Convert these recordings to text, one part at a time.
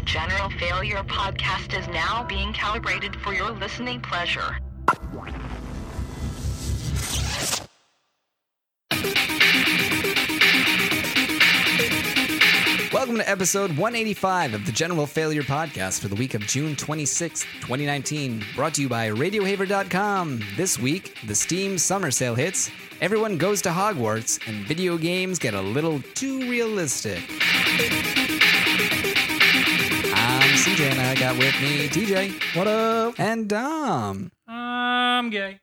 General Failure podcast is now being calibrated for your listening pleasure. Welcome to episode 185 of the General Failure Podcast for the week of June 26th, 2019. Brought to you by RadioHaver.com. This week, the Steam Summer Sale hits, everyone goes to Hogwarts, and video games get a little too realistic. I'm CJ, and I got with me TJ. What up? And Dom. I'm gay.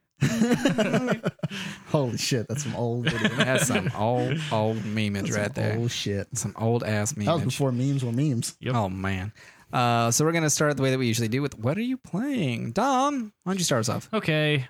Holy shit, that's some old video. That's some old memeage right there. Old shit. Some old ass memeage. That was before memes were memes. Yep. Oh, man. So we're going to start the way that we usually do with, what are you playing? Dom, why don't you start us off? Okay.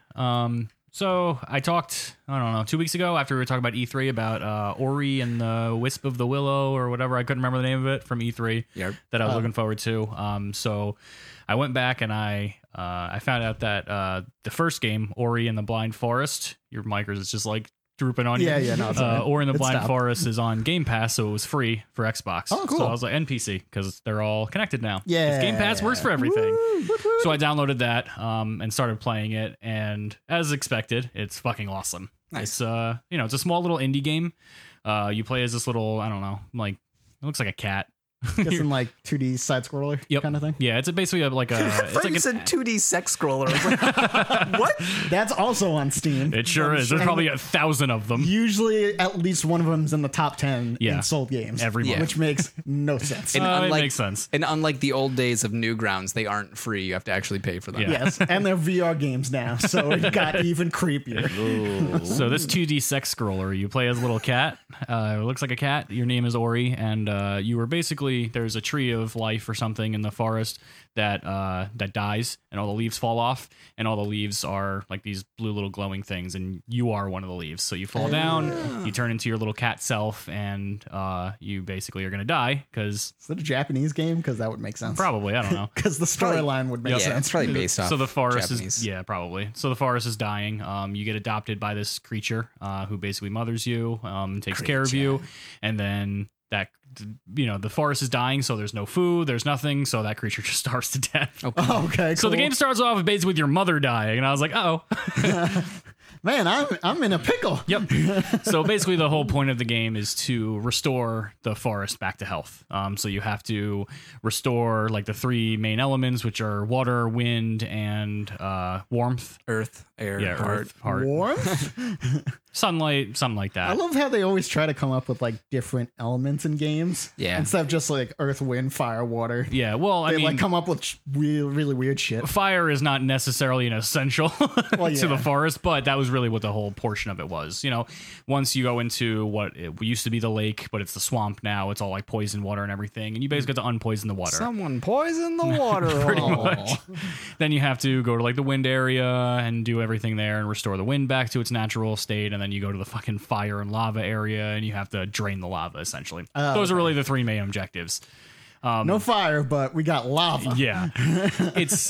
So I talked, 2 weeks ago after we were talking about E3 about Ori and the Wisp of the Willow or whatever. I couldn't remember the name of it from E3 that I was looking forward to. So I went back and I found out that the first game, Ori and the Blind Forest, your micers is just like drooping on you. Yeah, no, it's all right. Ori and the It Blind stopped. Forest is on Game Pass, so it was free for Xbox. Oh, cool. So I was like, NPC, because they're all connected now. 'Cause Yeah. Game Pass works for everything. Woo, woo, woo. So I downloaded that and started playing it, and as expected, it's fucking awesome. Nice. It's it's a small little indie game. You play as this little, it looks like a cat. Guessing like 2D side scroller kind of thing. Yeah, it's basically like a. It's like you said 2D sex scroller. I was like, what? That's also on Steam. It sure is. There's probably 1,000 of them. Usually at least one of them's in the top 10 Yeah. in sold games. Every month. Which makes no sense. And It unlike, makes sense. And unlike the old days of Newgrounds, they aren't free. You have to actually pay for them. Yeah. Yes, and they're VR games now, so it got even creepier. So this 2D sex scroller, you play as a little cat. It looks like a cat. Your name is Ori, and you were basically there's a tree of life or something in the forest that dies, and all the leaves fall off, and all the leaves are like these blue little glowing things, and you are one of the leaves. So you fall down, you turn into your little cat self, and you basically are gonna die because Is it a Japanese game? Because that would make sense. probably I don't know. Because the storyline would make Yeah, sense. it's probably based off So the forest Japanese. is probably. So the forest is dying. You get adopted by this creature who basically mothers you, takes care of you, and then that the forest is dying, so there's no food, there's nothing, so that creature just starves to death. Oh, okay, cool. So the game starts off basically with your mother dying, and I was like, oh. Man, I'm in a pickle. Yep. So basically, the whole point of the game is to restore the forest back to health. So you have to restore like the three main elements, which are water, wind, and warmth. Earth, air, Yeah, heart. earth, heart, Warmth? sunlight, something like that. I love how they always try to come up with like different elements in games. Yeah. Instead of just like earth, wind, fire, water. Yeah, well, I They mean, like come up with really weird shit. fire is not necessarily an essential Well, to yeah. the forest, but that was really what the whole portion of it was. Once you go into what it used to be the lake, but it's the swamp now, it's all like poison water and everything, and you basically get to unpoison the water. Someone poisoned the water. Pretty hole. much. Then you have to go to like the wind area and do everything there and restore the wind back to its natural state, and then you go to the fucking fire and lava area and you have to drain the lava essentially. Those are really the three main objectives. No fire, but we got lava. Yeah. It's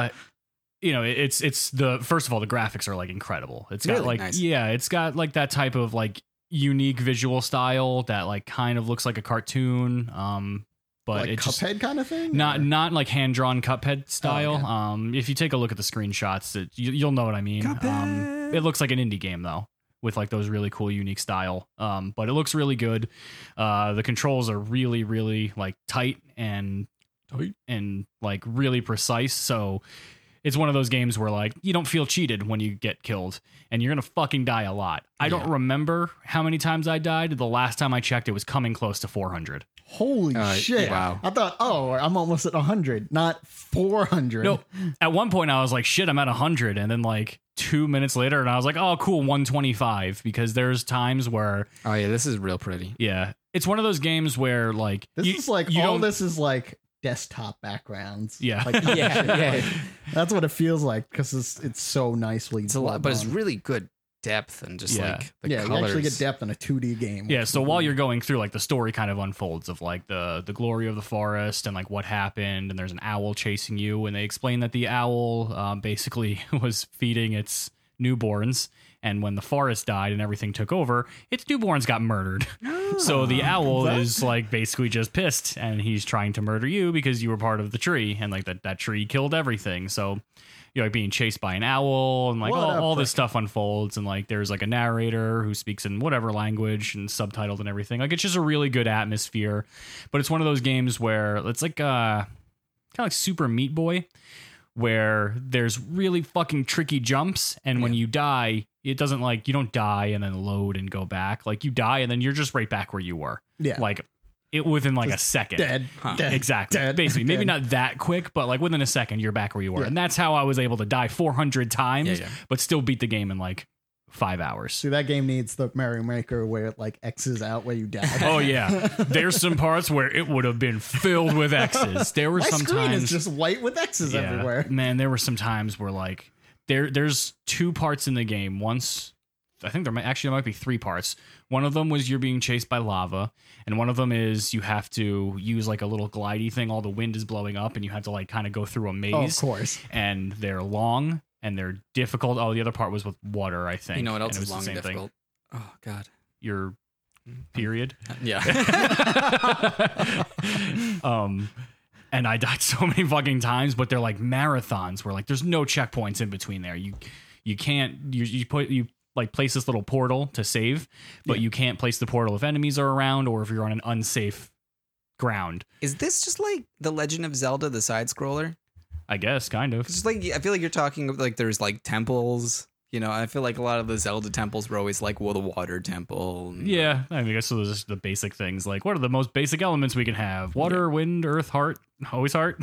it's the first of all, the graphics are like incredible. It's got Really? like Nice. it's got like that type of like unique visual style that like kind of looks like a cartoon. But Like it just Cuphead kind of thing? not like hand drawn Cuphead style. okay. If you take a look at the screenshots, you'll know what I mean. Cuphead. It looks like an indie game though, with like those really cool, unique style. But it looks really good. The controls are really, really like tight and like really precise. So it's one of those games where like you don't feel cheated when you get killed, and you're gonna fucking die a lot. I don't remember how many times I died. The last time I checked, it was coming close to 400. Holy shit. wow. I thought, I'm almost at 100, not 400. No, at one point I was like, shit, I'm at 100. And then like 2 minutes later, and I was like, oh, cool, 125. Because there's times where, Oh, yeah, this is real pretty. yeah, it's one of those games where like, This is like, you all don't, this is like desktop backgrounds. Yeah. Like, Yeah. That's what it feels like because it's so nicely. It's a lot, but it's done. really good depth and just Yeah. like the yeah, colors. you actually get depth in a 2D game. yeah. So while you're going through, like the story kind of unfolds of like the glory of the forest and like what happened, and there's an owl chasing you, and they explain that the owl basically was feeding its newborns. And when the forest died and everything took over, its newborns got murdered. So the owl is like basically just pissed, and he's trying to murder you because you were part of the tree, and like that tree killed everything. So you're like being chased by an owl, and like all this stuff unfolds, and like there's like a narrator who speaks in whatever language and subtitled and everything. Like it's just a really good atmosphere. But it's one of those games where it's like kind of like Super Meat Boy, where there's really fucking tricky jumps, and when you die, it doesn't like, you don't die and then load and go back. Like you die and then you're just right back where you were. Yeah. Like it within like just a second. Dead. Exactly. Dead. Basically, maybe not that quick, but like within a second, you're back where you were. And that's how I was able to die 400 times, but still beat the game in like 5 hours. See, that game needs the Mario Maker where it like X's out where you die. Oh yeah, there's some parts where it would have been filled with X's. There were some screen times is just white with X's everywhere. Man, there were some times where like there's 2 parts in the game. Once, I think there might be 3 parts. One of them was you're being chased by lava, and one of them is you have to use like a little glidey thing. All the wind is blowing up, and you have to like kind of go through a maze. Oh, of course. And they're long. And they're difficult. Oh, the other part was with water, I think. You know what else and is long and difficult? Oh, God. Your period? Yeah. And I died so many fucking times, but they're like marathons where like there's no checkpoints in between there. You can't, you like place this little portal to save, but you can't place the portal if enemies are around or if you're on an unsafe ground. Is this just like The Legend of Zelda, the side scroller? I guess, kind of. It's like, I feel like you're talking like there's like temples, you know. I feel like a lot of the Zelda temples were always like, well, the water temple. Yeah, I mean, I guess so. There's just the basic things like what are the most basic elements we can have? Water, wind, earth, heart, always heart.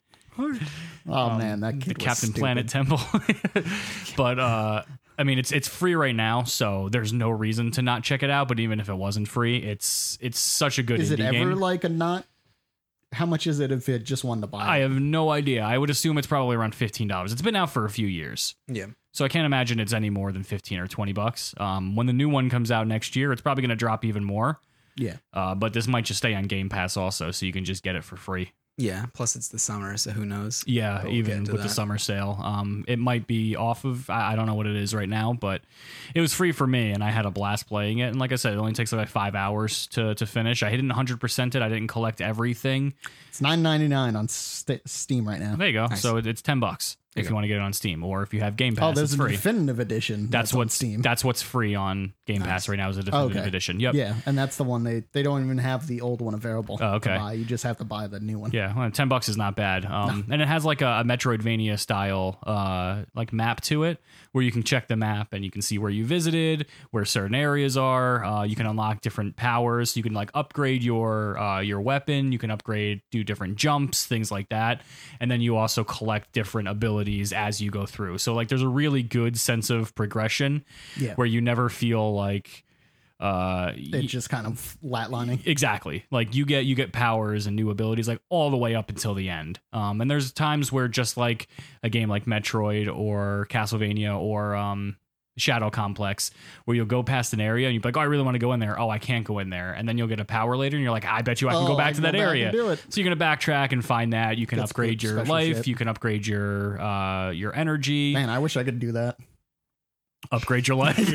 Oh man, that kid the was Captain stupid. Planet temple. But I mean, it's free right now, so there's no reason to not check it out. But even if it wasn't free, it's such a good. Is it indie ever game. like a not? How much is it if it just won to buy? I have no idea. I would assume it's probably around $15. It's been out for a few years. Yeah. So I can't imagine it's any more than 15 or $20. When the new one comes out next year, it's probably going to drop even more. Yeah. But this might just stay on Game Pass also, so you can just get it for free. Yeah. Plus, it's the summer, so who knows? Yeah, But we'll even get into with the that. summer sale. It might be off of, I don't know what it is right now, but it was free for me, and I had a blast playing it. And like I said, it only takes like 5 hours to finish. I didn't 100% it. I didn't collect everything. It's $9.99 on Steam right now. There you go. Nice. So it's $10 if you want to get it on Steam, or if you have Game Pass, Oh, there's it's a free. definitive edition. That's on what's Steam. That's what's free on Game Pass right now is a definitive edition. Yep. Yeah, and that's the one they don't even have the old one available. Oh, okay. To buy. You just have to buy the new one. Yeah, well, $10 is not bad. And it has like a Metroidvania style like map to it, where you can check the map and you can see where you visited, where certain areas are. You can unlock different powers. You can like upgrade your weapon. You can do different jumps, things like that. And then you also collect different abilities as you go through. So like there's a really good sense of progression where you never feel like it's just kind of flatlining. Exactly. Like you get powers and new abilities like all the way up until the end. And there's times where just like a game like Metroid or Castlevania or Shadow Complex, where you'll go past an area and you're like, oh, I really want to go in there. Oh, I can't go in there. And then you'll get a power later and you're like, I bet you I can go back to that area. Do it. So you're going to backtrack and find that. You can That's upgrade good your special life. shit. You can upgrade your energy. Man, I wish I could do that. Upgrade your life.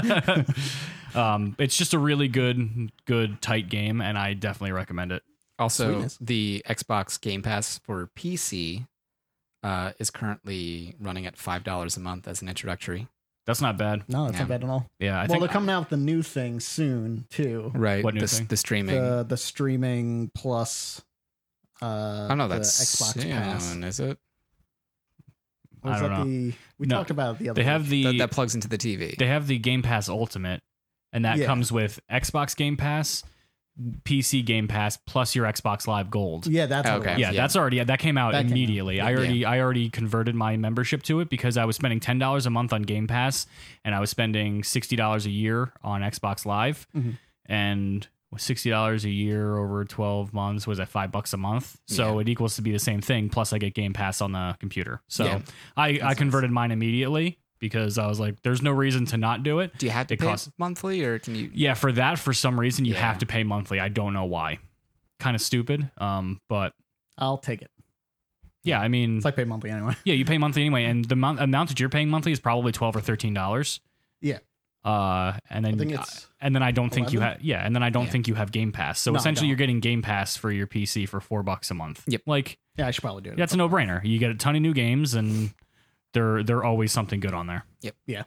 It's just a really good tight game, and I definitely recommend it. Also, Sweetness. the Xbox Game Pass for PC is currently running at $5 a month as an introductory. That's not bad. No, that's Yeah. not bad at all. Yeah, I Well, think they're coming out with the new thing soon too. Right. What new thing? The streaming. The streaming plus. I don't know, the that's Xbox Pass. soon, is it? Or is I don't that know. We No, talked about it the other. they have week. the That plugs into the TV. they have the Game Pass Ultimate, and that Yeah. comes with Xbox Game Pass, PC Game Pass, plus your Xbox Live Gold. Yeah, that's what Okay. it was. Yeah, Yeah. that's already that came out That came out. immediately. I already converted my membership to it because I was spending $10 a month on Game Pass, and I was spending $60 a year on Xbox Live, Mhm. and $60 a year over 12 months was at $5 a month. So it equals to be the same thing. Plus, I get Game Pass on the computer. So Yeah. I converted mine immediately because I was like, "There's no reason to not do it." Do you have to It pay costs- monthly, or can you? Yeah, for that, for some reason, you Yeah. have to pay monthly. I don't know why. Kind of stupid. But I'll take it. Yeah, I mean, It's like pay monthly anyway. yeah, you pay monthly anyway, and the amount that you're paying monthly is probably $12 or $13. Yeah. And then I think it's I don't think you 11? have and then I don't think you have Game Pass. So No, I essentially, don't. you're getting Game Pass for your PC for $4 a month. Yep. Like Yeah, I should probably do it. that's a no brainer. You get a ton of new games, and they're always something good on there. Yeah.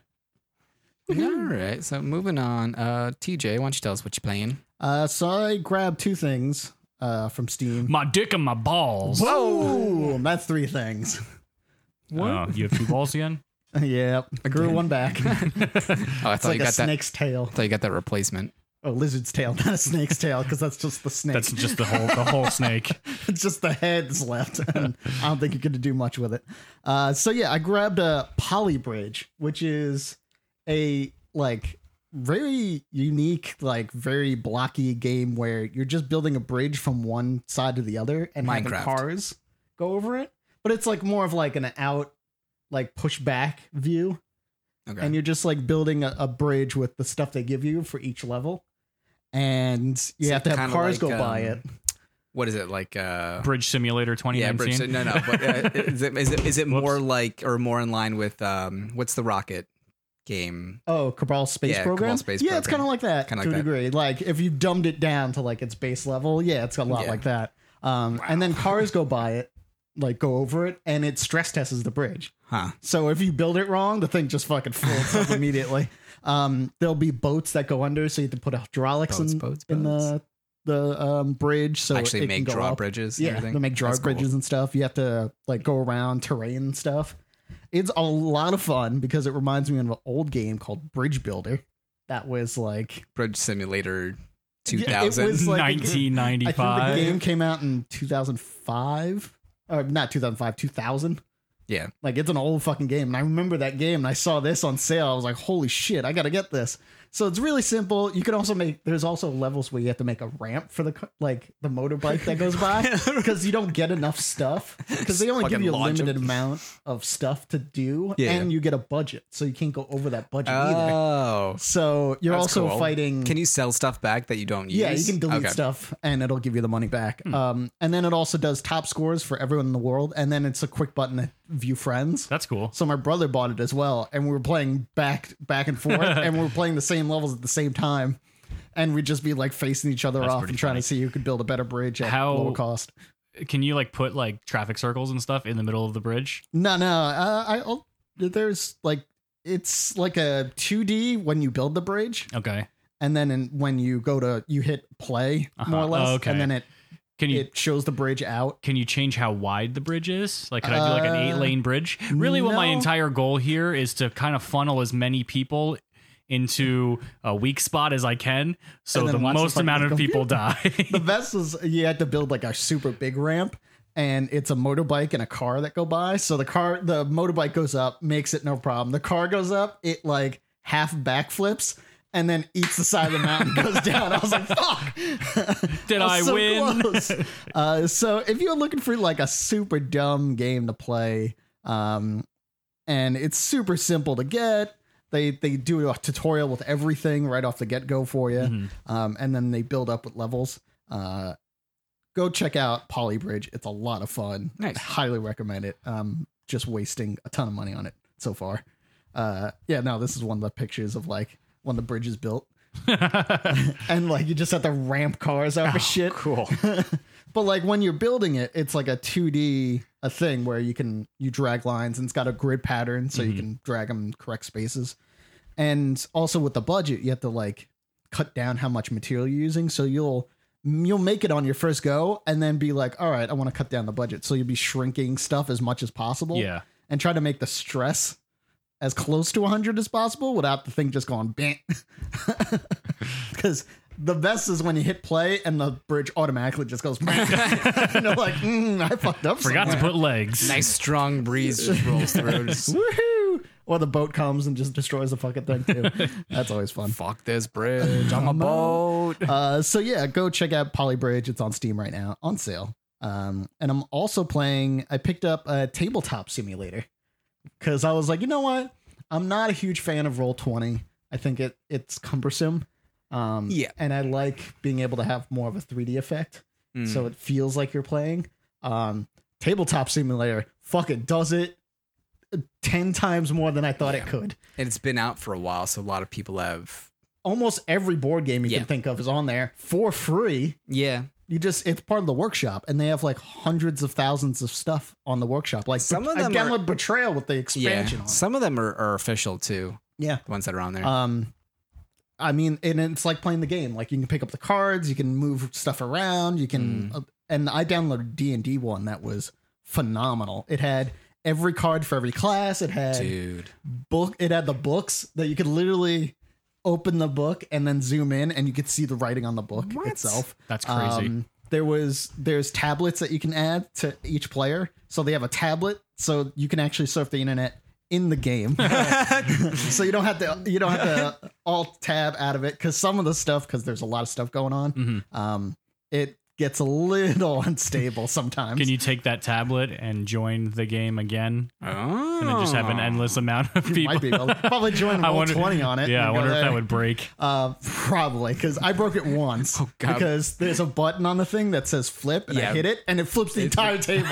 All right. So moving on. TJ, why don't you tell us what you're playing? So I grabbed 2 things from Steam. My dick and my balls. Boom! That's 3 things. Oh, you have 2 balls again? Yep. I grew one back. Oh, I It's thought like you a got that. snake's tail. I thought you got that replacement. Oh, lizard's tail, not a snake's tail, because that's just the snake. That's just the whole snake. It's just the head's left, and I don't think you're going to do much with it. So yeah, I grabbed a Poly Bridge, which is a like very unique, like very blocky game where you're just building a bridge from one side to the other and having Minecraft. cars go over it. But it's like more of like an out, like push back view. Okay. And you're just like building a bridge with the stuff they give you for each level. And you So have to have kinda cars like, go by it. What is it like? Bridge Simulator 2019. Bridge. No. But is it more like or more in line with what's the rocket game? Oh, Cabal Space Yeah, Program? Cabal Space yeah, it's Program. kind of like that Kinda to like a that. degree. Like if you dumbed it down to like its base level, yeah, it's a lot Yeah. like that. And then cars go by it, like go over it, and it stress tests the bridge. Huh. So if you build it wrong, the thing just fucking folds up immediately. There'll be boats that go under, so you have to put hydraulics Boats. in the bridge. So Actually it make can go up. drawbridges. and Yeah, everything? they make That's cool. drawbridges and stuff. You have to like go around terrain and stuff. It's a lot of fun because it reminds me of an old game called Bridge Builder. That was like Bridge Simulator Yeah, it 2000. was like- I think 1995. the game came out in 2005. Or not 2005, 2000. Yeah. Like it's an old fucking game. And I remember that game and I saw this on sale. I was like, holy shit, I got to get this. So it's really simple. You can also there's also levels where you have to make a ramp for the motorbike that goes by because you don't get enough stuff because they only give Fucking you a launch 'em. limited amount of stuff to do Yeah. and you get a budget. So you can't go over that budget either. Oh. So you're That's also cool. fighting. Can you sell stuff back that you don't use? Yeah, you can delete Okay. stuff and it'll give you the money back. And then it also does top scores for everyone in the world. And then it's a quick button to view friends. That's cool. So my brother bought it as well. And we were playing back and forth and we were playing the same levels at the same time. And we'd just be like facing each other That's off pretty and trying funny. to see who could build a better bridge at How- lower cost. Can you like put like traffic circles and stuff in the middle of the bridge? No. There's like, it's like a 2D when you build the bridge. Okay. And then when you hit play more or less. Oh, okay. And then Can you it shows the bridge out. can you change how wide the bridge is? Like, could I do like an 8-lane bridge? Really, what my no. entire goal here is to kind of funnel as many people into a weak spot as I can, so And then the watch the most fucking amount of go- people die. The best is you had to build like a super big ramp and it's a motorbike and a car that go by. So the motorbike goes up, makes it no problem. The car goes up, it like half backflips and then eats the side of the mountain, goes down. I was like, fuck. Did was I so win? close. So if you're looking for like a super dumb game to play, and it's super simple to get, they do a tutorial with everything right off the get-go for you. Mm-hmm. And then they build up with levels. Go check out Poly Bridge. It's a lot of fun. Nice. I highly recommend it. Just wasting a ton of money on it so far. This is one of the pictures of like when the bridge is built. And like you just have to ramp cars out of shit. Cool. But like when you're building it, it's like a 2D thing where you drag lines and it's got a grid pattern so you can drag them in correct spaces. And also with the budget, you have to like cut down how much material you're using. So you'll make it on your first go and then be like, all right, I want to cut down the budget. So you'll be shrinking stuff as much as possible. Yeah. And try to make the stress as close to 100 as possible without the thing just going bang. Because the best is when you hit play and the bridge automatically just goes bang. And you're like, I fucked up. Forgot to somewhere. put legs. Nice strong breeze just rolls through. Just, Woohoo! Or the boat comes and just destroys the fucking thing too. That's always fun. fuck this bridge. I'm a boat. So yeah, go check out Poly Bridge. It's on Steam right now, on sale. And I'm also I picked up a tabletop simulator because I was like, you know what? I'm not a huge fan of Roll20. I think it's cumbersome. Yeah. And I like being able to have more of a 3D effect. So it feels like you're playing. Tabletop Simulator fucking does it 10 times more than I thought it could. And it's been out for a while, so a lot of people have. Almost every board game you can think of is on there for free. Yeah. It's part of the workshop, and they have like hundreds of thousands of stuff on the workshop. Like some of them download Betrayal with the expansion on it. Some of them are official too. Yeah. The ones that are on there. I mean, and it's like playing the game. Like you can pick up the cards, you can move stuff around, you can. And I downloaded D&D one that was phenomenal. It had every card for every class. It had It had the books that you could literally open the book and then zoom in, and you could see the writing on the book itself. That's crazy. There's tablets that you can add to each player. So they have a tablet, so you can actually surf the internet in the game. So you don't have to alt tab out of it, because some of the stuff, because there's a lot of stuff going on, it gets a little unstable sometimes. Can you take that tablet and join the game again? And then just have an endless amount of people? Might be. I'll probably join Roll20 on it. Yeah, I wonder if that would break. Probably, because I broke it once. Because there's a button on the thing that says flip, and I hit it, and it flips the entire table.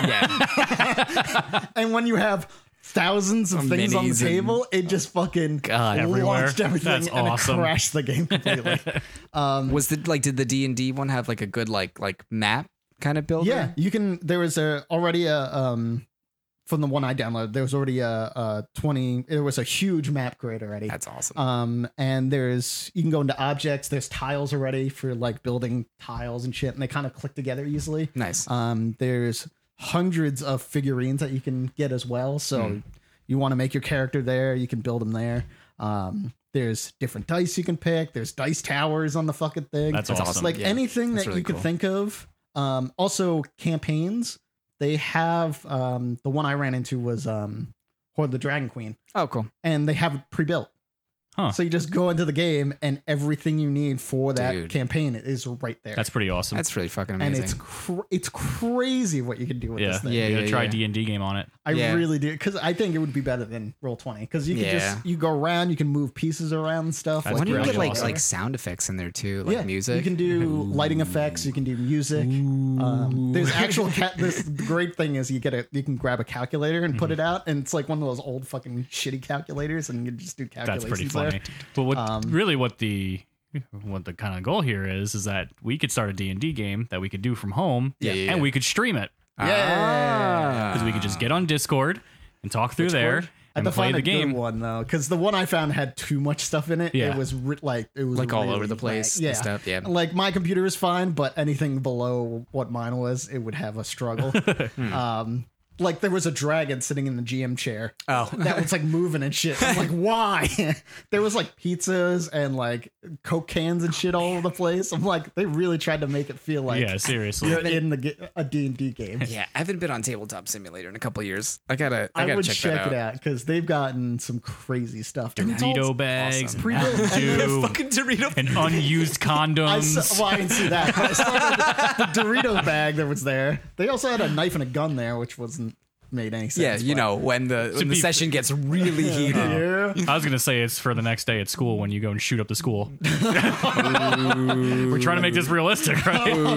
And when you have thousands of things on the table, it just fucking launched everything and it crashed the game completely. Did the D&D one have like a good like map kind of builder? Yeah, you can. There was already from the one I downloaded, there was already a 20. It was a huge map grid already. That's awesome. And you can go into objects. There's tiles already for like building tiles and shit, and they kind of click together easily. Nice. There's hundreds of figurines that you can get as well. So you want to make your character there, you can build them there. There's different dice you can pick. There's dice towers on the fucking thing. That's awesome. Like anything that you could think of. Also campaigns. They have the one I ran into was Horde of the Dragon Queen. Oh, cool. And they have it pre-built. Huh. So you just go into the game and everything you need for that campaign is right there. That's pretty awesome. That's really fucking amazing. And it's crazy what you can do with this thing. You gotta try a D&D game on it. I really do, because I think it would be better than Roll20, because you can you go around, you can move pieces around and stuff. That's Why don't you get awesome. like sound effects in there too, like music? You can do lighting effects. You can do music. There's actual this great thing is you can grab a calculator and put it out, and it's like one of those old fucking shitty calculators, and you just do calculations. That's pretty funny. There. But what the kind of goal here is that we could start a D&D game that we could do from home, and we could stream it. Because we could just get on Discord and talk through there and play the game. Good one though, because the one I found had too much stuff in it. Yeah. It was like all really over the place. Yeah, stuff. Yeah, like my computer is fine, but anything below what mine was, it would have a struggle. Like there was a dragon sitting in the GM chair. That was like moving and shit. I'm like, why? There was like pizzas and like Coke cans and shit all over the place. I'm like, they really tried to make it feel like seriously, you're in a D&D game. Yeah, I haven't been on Tabletop Simulator in a couple of years. I gotta would check it out, because they've gotten some crazy stuff. Dorito bags, awesome. fucking Dorito, and unused condoms. I didn't see that. But I saw the Dorito bag that was there. They also had a knife and a gun there, which wasn't made any sense. Yeah, when the session gets really heated. I was gonna say it's for the next day at school when you go and shoot up the school. We're trying to make this realistic, right? Oh,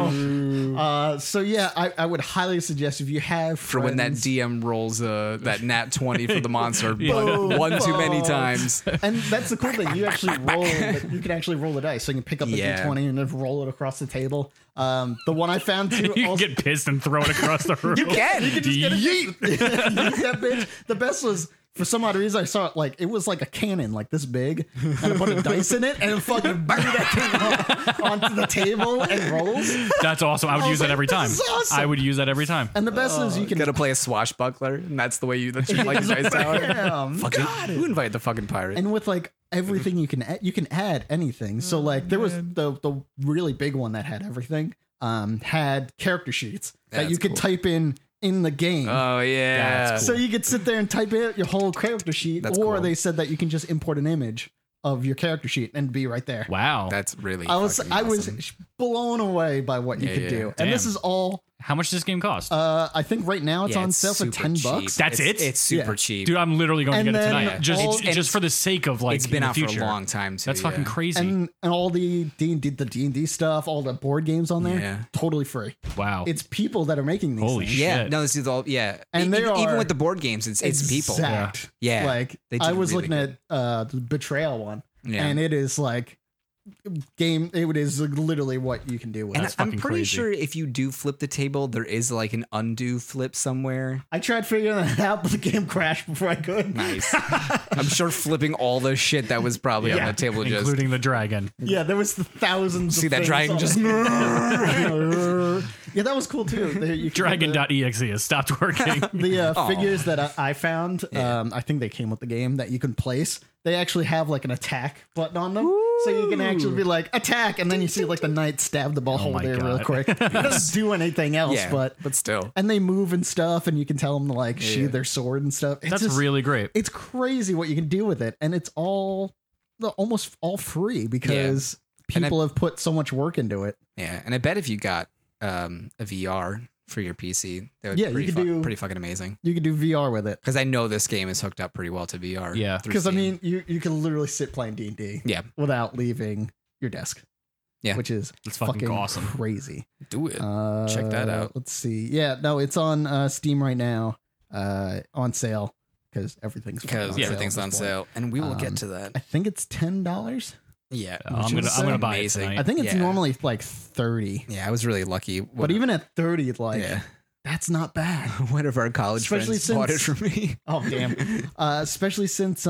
no. So yeah, I would highly suggest, if you have for when that DM rolls that nat 20 for the monster Boom. one too many times. And that's the cool thing. You actually you can actually roll the dice, so you can pick up the D20 and then roll it across the table. The one I found too, you can get pissed and throw it across the room. You can just get Yeet. That bitch. The best was, for some odd reason, I saw it like it was like a cannon, like this big, and I put a dice in it, and it fucking blew that thing onto the table and rolls. That's awesome. I would use that every time. Awesome. I would use that every time. And the best is you can gotta play a swashbuckler, and that's the way you like the dice tower. Who invited the fucking pirate? And with like everything you can add anything. So like there was the really big one that had everything. Had character sheets that you could type in the game. Oh yeah. Cool. So you could sit there and type in your whole character sheet, or they said that you can just import an image of your character sheet and be right there. Wow. That's really I was awesome. blown away by what you could do. Damn. And this is all How much does this game cost? I think right now it's Yeah, on it's sale for super $10. cheap. That's It's- it? It's super Yeah. cheap. Dude, I'm literally going to And get it then tonight. Just all- just for the sake of like it's been in the out for future. a long time too. That's fucking yeah. crazy. And all the D&D stuff, all the board games on there, Yeah. totally free. Wow. It's people that are making these Holy things. shit. Yeah, no, this is all. Yeah, And they even are with the board games, it's people. Exact. Yeah. Like They I did was really looking at the Betrayal one, Yeah. and it is like game. It is literally what you can do with And it. I'm fucking pretty crazy. sure if you do flip the table, there is like an undo flip somewhere. I tried figuring that out, but the game crashed before I could. Nice. I'm sure flipping all the shit that was probably on the table just. including the dragon. Yeah, there was the thousands. See of that things dragon on just. it. Yeah, that was cool too. You could get Dragon.exe has stopped working. the figures that I found. I think they came with the game that you can place. They actually have like an attack button on them, so you can actually be like attack, and then you see like the knight stab the ball hole my there real God. quick. It doesn't do anything else, Yeah, but still. and they move and stuff, and you can tell them to like sheathe their sword and stuff. It's That's just- really great. it's crazy what you can do with it, and it's almost all free because And people have put so much work into it. Yeah, and I bet if you got a VR for your PC, that would Yeah, be you could do- pretty fucking amazing. You can do VR with it Because I know this game is hooked up pretty well to VR. Yeah. through because I Steam. mean you can literally sit playing D&D Yeah, without leaving your desk. Yeah. which is It's fucking awesome. crazy. do it. Check that out. Let's see. Yeah, no, it's on Steam right now, on sale because everything's fucking Because on everything's sale at on this point. sale, and we will get Um, to that. I think it's $10. Yeah, I'm which gonna is I'm gonna buy it amazing. tonight. I think it's Yeah. normally like 30, Yeah, I was really lucky. but even at 30, like yeah, that's not bad. one of our college Especially friends bought it since- for me. Oh damn! Especially since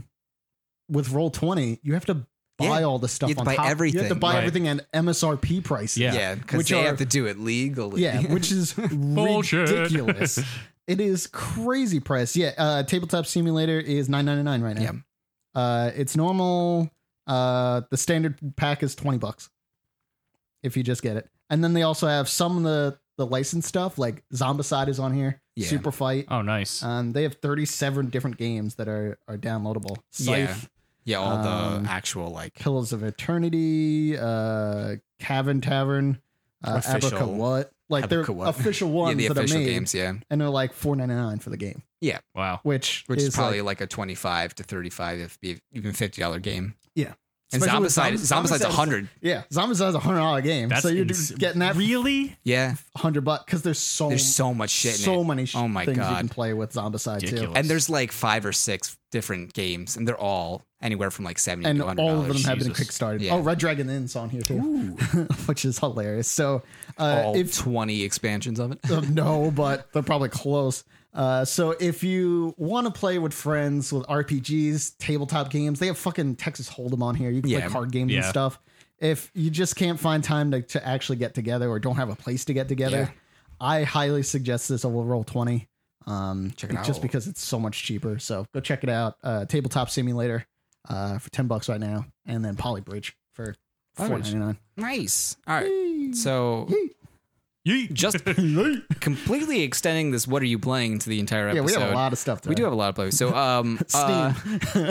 with Roll20, you have to buy Yeah, all the stuff you have to on buy top. You have to everything. buy Right. everything at MSRP prices. Yeah. Yeah, because Which they are- have to do it legally. Yeah, which is Bullshit. ridiculous. It is crazy price. Yeah, Tabletop Simulator is $9.99 right now. Yeah. It's normal. The standard pack is $20 if you just get it. And then they also have some of the licensed stuff, like Zombicide is on here. Yeah. Super Fight. Oh, nice. They have 37 different games that are downloadable. Yeah. Scythe, Yeah, all Um, the actual like Pillars of Eternity, Cavern Tavern, Official- Abaca What. Like they're Abaca-What. official yeah, ones the that official are made, games. Yeah, and they're like $4.99 for the game, Wow. which which is probably like, like a 25 to 35, if even $50 game. yeah. And Especially with Zombicide's Zombicide's- 100. Yeah, Zombicide's a $100 game, That's so you're getting that really Yeah, $100 because there's so much shit in so it. many Oh my things you God. can play with Zombicide too, Ridiculous. And there's like 5 or 6 different games, and they're all anywhere from like $70 and to $100. all of them have been Jesus. kickstarted. Yeah. Oh, Red Dragon Inn's on here too, which is hilarious. So all if 20 expansions of it. no, but they're probably close. So if you want to play with friends with RPGs, tabletop games, they have fucking Texas Hold'em on here. You can Yeah. play card games and Yeah. stuff. If you just can't find time to actually get together or don't have a place to get together, Yeah. I highly suggest this over Roll20. Check it Just out. because it's so much cheaper. So go check it out. Tabletop Simulator for $10 right now, and then Polybridge for $4.99. Nice. All right. So Yeet. just completely extending this "What are you playing?" to the entire Yeah, episode. we have a lot of stuff. We do have a lot of plays. So, Steam.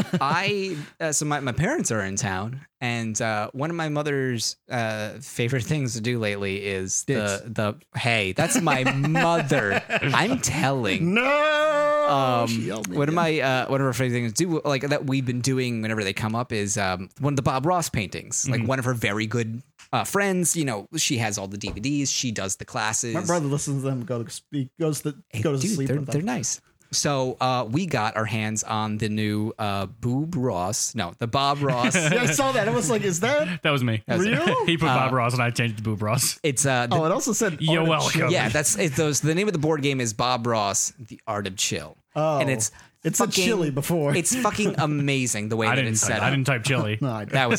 my parents are in town, and one of my mother's favorite things to do lately is Dicks. hey, that's my mother. I'm telling. No. She yelled me One of again. my one of her favorite things to do, like that we've been doing whenever they come up, is one of the Bob Ross paintings. Like one of her very good friends. You know, she has all the DVDs. She does the classes. My brother listens to them. Goes to Dude, sleep. they're, with them. they're nice. So we got our hands on the new the Bob Ross. Yeah, I saw that. I was like, "Is that?" That was me. Real? He put Bob Ross and I changed it to Boob Ross. It's Oh, it also said. You're Art of welcome. Chill. yeah, that's it. The name of the board game is Bob Ross: The Art of Chill. Oh, and it's a fucking- chili before. It's fucking amazing the way I that didn't it's set type, I up. didn't type chili. No, I didn't. That was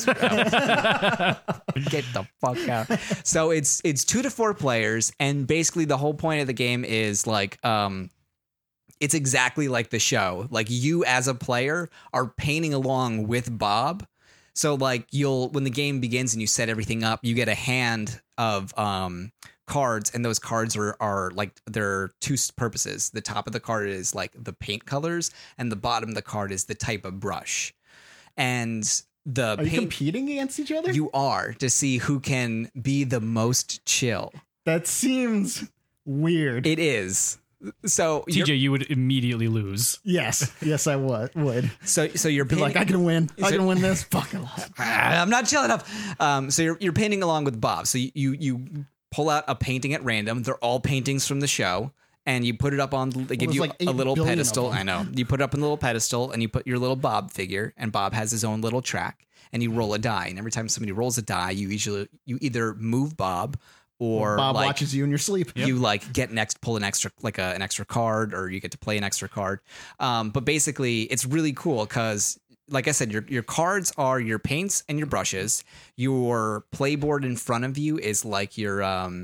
get the fuck out. So it's 2 to 4 players, and basically the whole point of the game is like it's exactly like the show. Like you as a player are painting along with Bob. So like when the game begins and you set everything up, you get a hand of cards, and those cards are like there are 2 purposes. The top of the card is like the paint colors, and the bottom of the card is the type of brush. And the Are you paint competing against each other? you are to see who can be the most chill. That seems weird. It is. So TJ, you would immediately lose. Yes, I would. So you're Be like, I can win. I can win this. Fuck it. I'm not chill enough. So you're painting along with Bob. So you pull out a painting at random. They're all paintings from the show, and you put it up on. They give you like 8 a little billion of pedestal. them. I know. You put it up on the little pedestal, and you put your little Bob figure, and Bob has his own little track, and you roll a die. And every time somebody rolls a die, you either move Bob. Or Bob like, watches you in your sleep. you like pull an extra an extra card, or you get to play an extra card. But basically, it's really cool because, like I said, your cards are your paints and your brushes. Your playboard in front of you is like your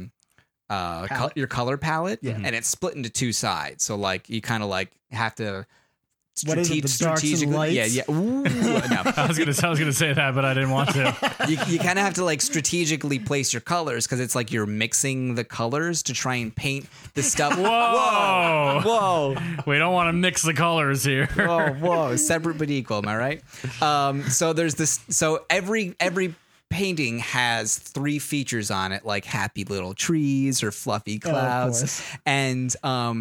your color palette, and it's split into 2 sides. So like you kind of like have to. What is it, the darks and lights? Yeah. Ooh, no. I was gonna say that, but I didn't want to. You kind of have to like strategically place your colors because it's like you're mixing the colors to try and paint the stuff. Whoa. Whoa. We don't want to mix the colors here. Whoa. Separate but equal. Am I right? So there's this. So every painting has 3 features on it, like happy little trees or fluffy clouds, and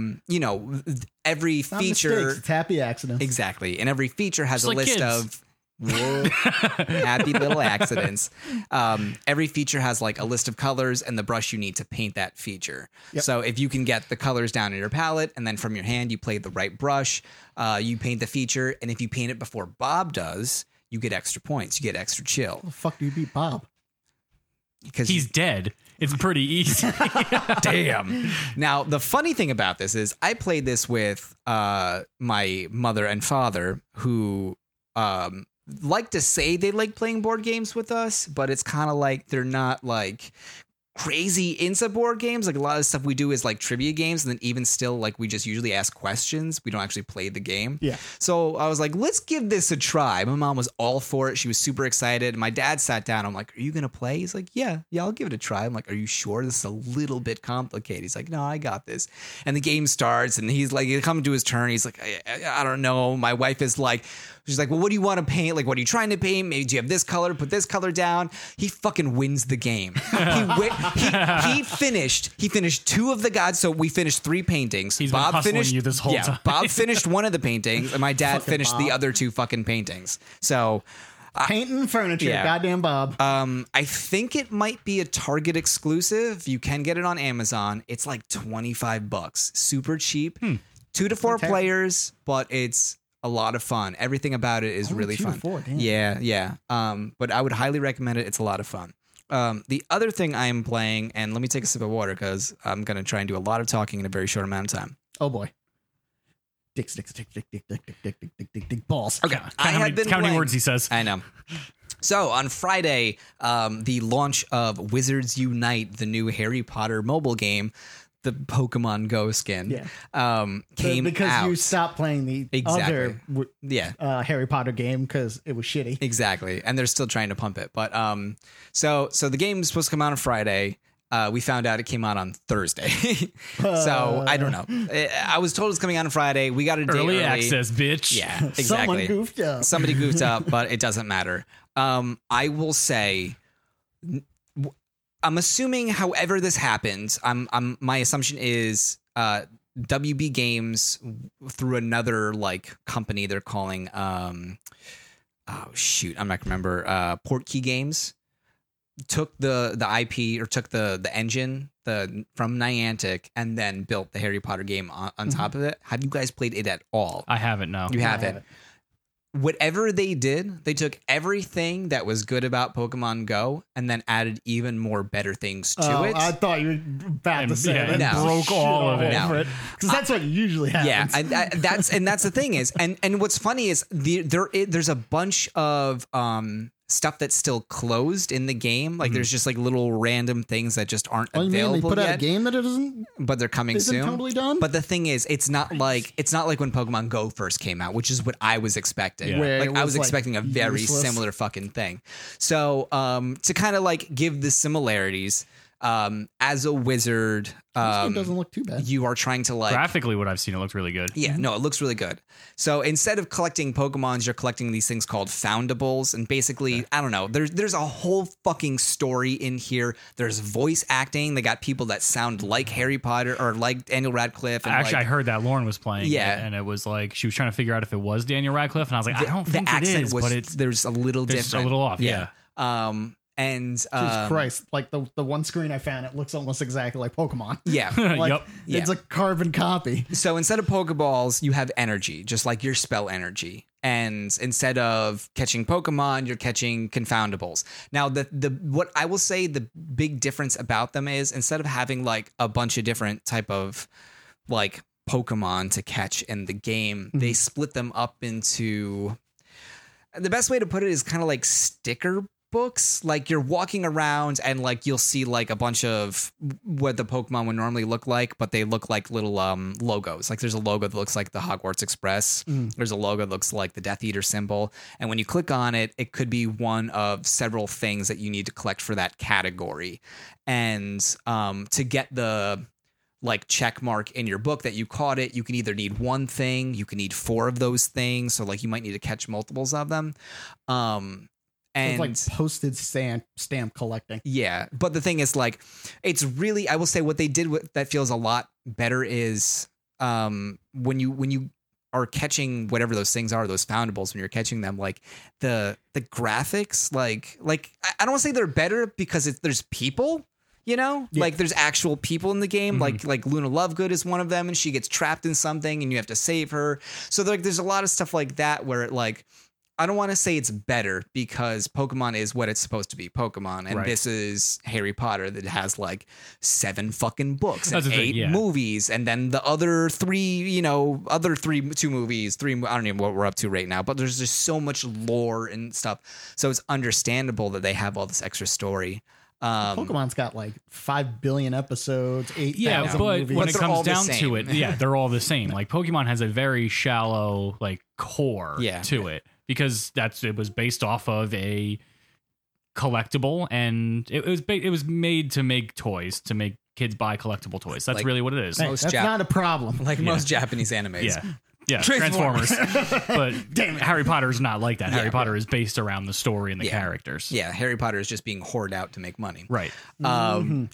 every It's not feature. mistakes, it's happy accidents. Exactly. And every feature has Just a like list kids. of happy little accidents. Every feature has like a list of colors and the brush you need to paint that feature. Yep. So if you can get the colors down in your palette and then from your hand you play the right brush, you paint the feature. And if you paint it before Bob does, you get extra points. You get extra chill. How the fuck do you beat Bob? Because He's dead. It's pretty easy. damn. Now, the funny thing about this is I played this with my mother and father who like to say they like playing board games with us, but it's kind of like they're not like crazy into board games. Like a lot of stuff we do is like trivia games, and then even still, like we just usually ask questions. We don't actually play the game. Yeah. So I was like, let's give this a try. My mom was all for it. She was super excited. My dad sat down. I'm like, are you going to play? He's like, yeah, I'll give it a try. I'm like, are you sure? This is a little bit complicated. He's like, no, I got this. And the game starts, and he's like, it comes to his turn. He's like, I don't know. My wife is like, she's like, well, what do you want to paint? Like, what are you trying to paint? Maybe do you have this color? Put this color down. He fucking wins the game. He finished 2 of the gods. So we finished 3 paintings. He's been hustling you this whole time. Bob finished 1 of the paintings, and my dad Fucking finished the Bob. other 2 fucking paintings. So Painting furniture. yeah. Goddamn Bob. I think it might be a Target exclusive. You can get it on Amazon. It's like $25. Super cheap. 2 to 4 Okay. players, but it's a lot of fun. Everything about it is Only really 2 to fun. 4, damn. Yeah. But I would highly recommend it. It's a lot of fun. The other thing I am playing, and let me take a sip of water because I'm going to try and do a lot of talking in a very short amount of time. Oh boy. Dick, balls. Okay. I had been Counting playing- words, he says. I know. So on Friday, the launch of Wizards Unite, the new Harry Potter mobile game, the Pokemon Go skin, came because out. you stopped playing the Exactly. other Harry Potter game because it was shitty. Exactly. And they're still trying to pump it. But so the game is supposed to come out on Friday. We found out it came out on Thursday. So I don't know. I was told it's coming out on Friday. We got a day early. Early access, bitch. Yeah, Someone exactly. goofed up. Somebody goofed up, but it doesn't matter. I will say, I'm assuming, however this happened, my assumption is WB Games through another like company they're calling I'm not gonna remember, Portkey Games took the IP or took the engine from Niantic and then built the Harry Potter game on top of it. Have you guys played it at all? I haven't, no. You I haven't. haven't. Whatever they did, they took everything that was good about Pokemon Go and then added even more better things to it. I thought you were about to say and that. No. broke all of it. No. Because that's what usually happens. Yeah, that's the thing is, and what's funny is there's a bunch of stuff that's still closed in the game. Like there's just like little random things that just aren't Oh, you mean available they put out a yet, game that it isn't but they're coming soon. totally done? But the thing is, it's not like when Pokemon Go first came out, which is what I was expecting. Yeah. Where Like it I was, was expecting a very useless. similar fucking thing. So to kind of like give the similarities, as a wizard, This game doesn't look too bad. you are trying to like Graphically, what I've seen, it looked really good. Yeah, no, it looks really good. So instead of collecting Pokemons, you're collecting these things called foundables. And basically, I don't know, there's a whole fucking story in here. There's voice acting. They got people that sound like Harry Potter or like Daniel Radcliffe. And Actually, like, I heard that Lauren was playing. Yeah. And it was like she was trying to figure out if it was Daniel Radcliffe, and I was like, I don't think the it accent is, was, but it's there's a little there's different. a little off. Yeah. And Jesus Christ. Like the one screen I found, it looks almost exactly like Pokemon. yeah. Like, Yup. Yeah. It's a carbon copy. So instead of Pokeballs, you have energy, just like your spell energy. And instead of catching Pokemon, you're catching confoundables. Now, the what I will say the big difference about them is instead of having like a bunch of different type of like Pokemon to catch in the game, they split them up into. The best way to put it is kind of like sticker books. Like you're walking around and like you'll see like a bunch of what the Pokemon would normally look like, but they look like little logos. Like there's a logo that looks like the Hogwarts Express. There's a logo that looks like the Death Eater symbol. And when you click on it, it could be one of several things that you need to collect for that category. And to get the like check mark in your book that you caught it, you can either need one thing, you can need 4 of those things. So like you might need to catch multiples of them. And It's like postage stamp collecting. yeah, but the thing is like, it's really, I will say what they did that feels a lot better is when you are catching whatever those things are, those foundables, when you're catching them, like the graphics, like I don't want to say they're better because there's people. You know, like there's actual people in the game, like Luna Lovegood is one of them, and she gets trapped in something, and you have to save her. So like, there's a lot of stuff like that where it like, I don't want to say it's better because Pokemon is what it's supposed to be, Pokemon, and this is Harry Potter that has like 7 fucking books and 8 movies, and then the other 3, 2 movies, 3. I don't even know what we're up to right now, but there's just so much lore and stuff, so it's understandable that they have all this extra story. Pokemon's got like 5 billion episodes, 8,000 but movies. when it they're all comes the down same. to it, they're all the same. Like Pokemon has a very shallow like core to it because it was based off of a collectible, and it was made to make toys, to make kids buy collectible toys. That's Like, really what it is. Hey, that's not a problem. Like most Japanese animes. Yeah, Transformers. But Damn it. Harry Potter is not like that. Harry Yeah. Potter is based around the story and the Yeah. characters. Yeah, Harry Potter is just being hoarded out to make money. Right. And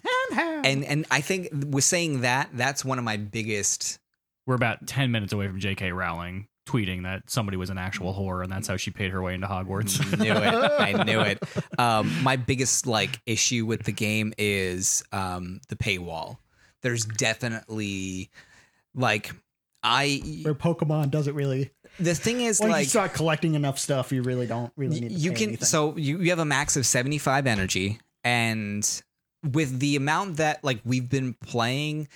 I think with saying that, that's one of my biggest. We're about 10 minutes away from J.K. Rowling tweeting that somebody was an actual whore, and that's how she paid her way into Hogwarts. I knew it. My biggest like issue with the game is the paywall. There's definitely like Where Pokemon doesn't really. the thing is When like you start collecting enough stuff, you really don't need to you pay can anything. so you have a max of 75 energy, and with the amount that like we've been playing,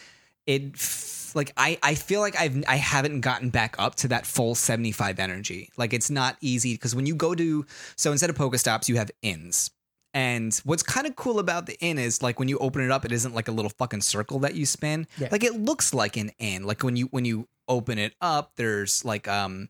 like I feel like I haven't gotten back up to that full 75 energy. Like it's not easy because when you go to, so instead of Pokestops you have inns. And what's kind of cool about the inn is like when you open it up, it isn't like a little fucking circle that you spin. Yeah. Like it looks like an inn. Like when you open it up, there's like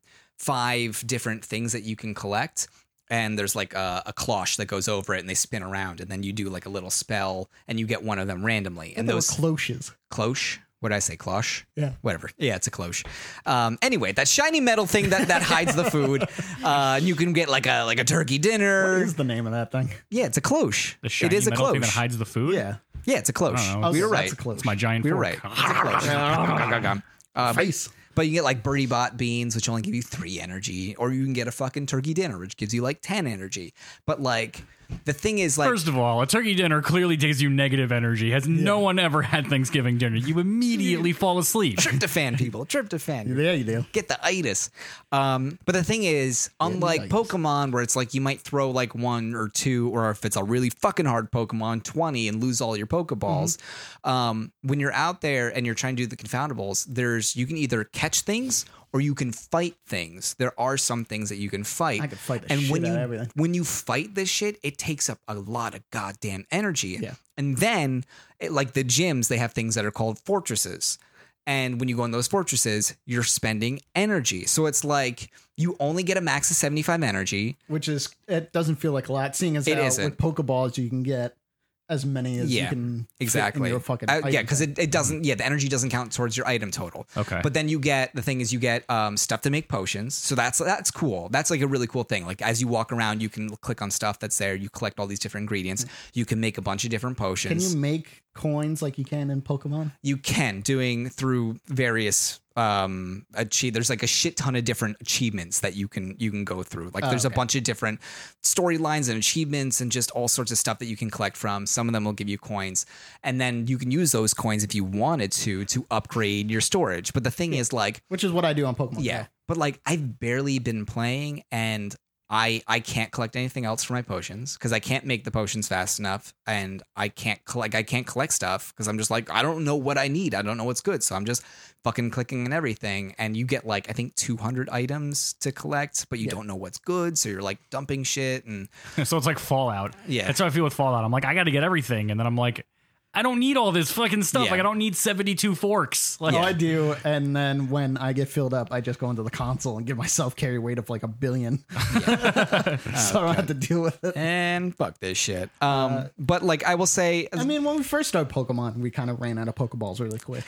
5 different things that you can collect. And there's like a cloche that goes over it, and they spin around, and then you do like a little spell, and you get one of them randomly. And those cloches. cloche. What did I say? Cloche? Yeah. Whatever. Yeah, it's a cloche. Anyway, that shiny metal thing that hides the food. You can get like a turkey dinner. What is the name of that thing? Yeah, it's a cloche. The shiny It is a metal thing that cloche. hides the food? Yeah. Yeah, it's a cloche. I don't know. Oh, We so were that's right. a cloche. It's my giant We were fork. right. It's a cloche. Face. But you get like Birdie Bot beans, which only give you 3 energy, or you can get a fucking turkey dinner, which gives you like 10 energy. But like the thing is like First of all, a turkey dinner clearly gives you negative energy. Has no one ever had Thanksgiving dinner? You immediately fall asleep. tryptophan, people, tryptophan. Yeah, you do. Get the itis. But the thing is, unlike itis. Pokemon, where it's like you might throw like 1 or 2, or if it's a really fucking hard Pokemon, 20 and lose all your Pokeballs. When you're out there and you're trying to do the confoundables, you can either catch things or you can fight things. There are some things that you can fight. I could fight the and shit when out you of everything. when you fight this shit, it takes up a lot of goddamn energy. Yeah. And then, like the gyms, they have things that are called fortresses. And when you go in those fortresses, you're spending energy. So it's like you only get a max of 75 energy. Which is, it doesn't feel like a lot, seeing as It how isn't. with Pokeballs you can get as many as you can fit exactly. in your fucking because item. it doesn't. Yeah, the energy doesn't count towards your item total. Okay. But then you get stuff to make potions. So that's cool. That's like a really cool thing. Like as you walk around, you can click on stuff that's there. You collect all these different ingredients. You can make a bunch of different potions. Can you make coins like you can in Pokemon? You can, doing through various there's like a shit ton of different achievements that you can go through. Like there's a bunch of different storylines and achievements and just all sorts of stuff that you can collect from. Some of them will give you coins, and then you can use those coins if you wanted to upgrade your storage. But the thing is, like, Which is what I do on Pokemon. yeah, Go. but like I've barely been playing, and I can't collect anything else for my potions because I can't make the potions fast enough, and I can't collect stuff because I'm just like, I don't know what I need. I don't know what's good. So I'm just fucking clicking on everything. And you get like, I think 200 items to collect, but you don't know what's good. So you're like dumping shit. And So it's like Fallout. Yeah. That's how I feel with Fallout. I'm like, I got to get everything. And then I'm like, I don't need all this fucking stuff. Yeah. Like, I don't need 72 forks. Like, Oh, I do. And then when I get filled up, I just go into the console and give myself carry weight of like 1 billion. so I don't have to deal with it. and fuck this shit. But like I will say, I mean, when we first started Pokemon, we kind of ran out of Pokeballs really quick.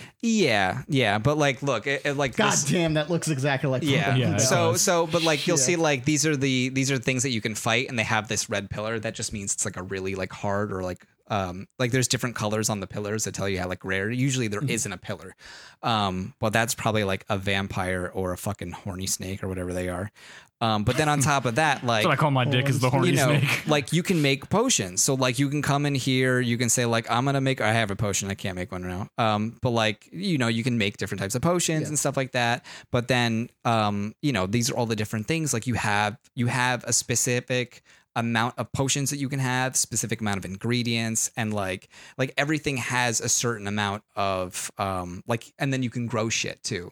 yeah. But like, look, it like God this- damn, that looks exactly like Yeah. Pokemon. Yeah, it So, but like you'll Shit. see, like these are things that you can fight, and they have this red pillar that just means it's like a really like hard or like there's different colors on the pillars that tell you how like rare. Usually there isn't a pillar. Well, that's probably like a vampire or a fucking horny snake or whatever they are. But then on top of that, like that's what I call my dick is the horny you know, snake. like you can make potions. So like you can come in here, you can say like, I have a potion. I can't make one now. But like, you know, you can make different types of potions and stuff like that. But then, you know, these are all the different things. Like you have a specific amount of potions that you can have, specific amount of ingredients, and like everything has a certain amount of and then you can grow shit too.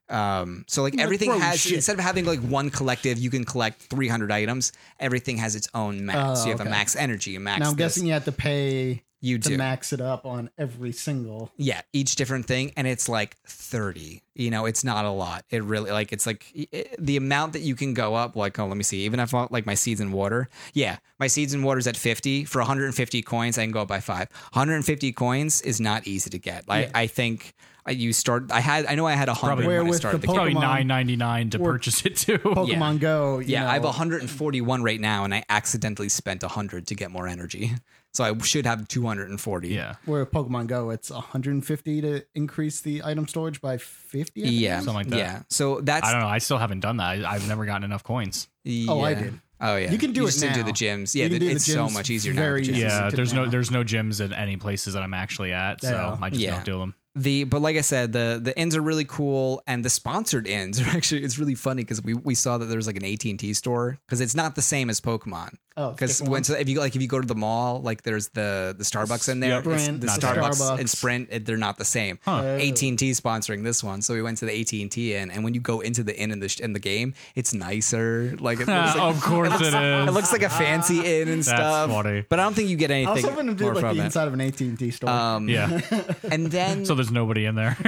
So like everything grow has, shit. instead of having like one collective, you can collect 300 items. Everything has its own max. Oh, You have okay. a max energy, a max. Now I'm this. guessing you have to pay You to do. max it up on every single. Yeah, each different thing, and it's like 30. You know, it's not a lot. It really like it's like the amount that you can go up. Like, oh, let me see. Even if I want, like my seeds and water, yeah, my seeds and water is at 50. For 150 coins, I can go up by 5. 150 coins is not easy to get. I think I know I had 100 Where when I with started the the game. Probably Pokemon- $9.99 to purchase it too. Pokemon Go. you Yeah, know, I have 141 right now, and I accidentally spent 100 to get more energy. So I should have 240. Yeah. Where with Pokemon Go, it's 150 to increase the item storage by 50. I think? Yeah. Something like that. Yeah. So that's I don't know. I still haven't done that. I've never gotten enough coins. Oh, I yeah. did. Oh yeah. You can do it just didn't do now. the gyms. You Yeah, can do the it's so gyms much easier very now. with gyms. easy. Yeah, to there's now. no gyms at any places that I'm actually at, so Yeah. I just Yeah. don't do them. But like I said, the ins are really cool, and the sponsored ins are actually, it's really funny because we saw that there's like an AT&T store, because it's not the same as Pokemon. Oh, Because different if you go to the mall, like there's the Starbucks in there, it's Sprint, the not Starbucks Starbucks. and Sprint, they're not the same. Huh. AT&T sponsoring this one, so we went to the AT&T inn, and when you go into the inn in the game, it's nicer. Like it looks like, Of course it is. it looks like a fancy inn and That's stuff. funny. But I don't think you get I was anything hoping to do more like from the it. inside of an AT&T store. Yeah. And then So there's nobody in there.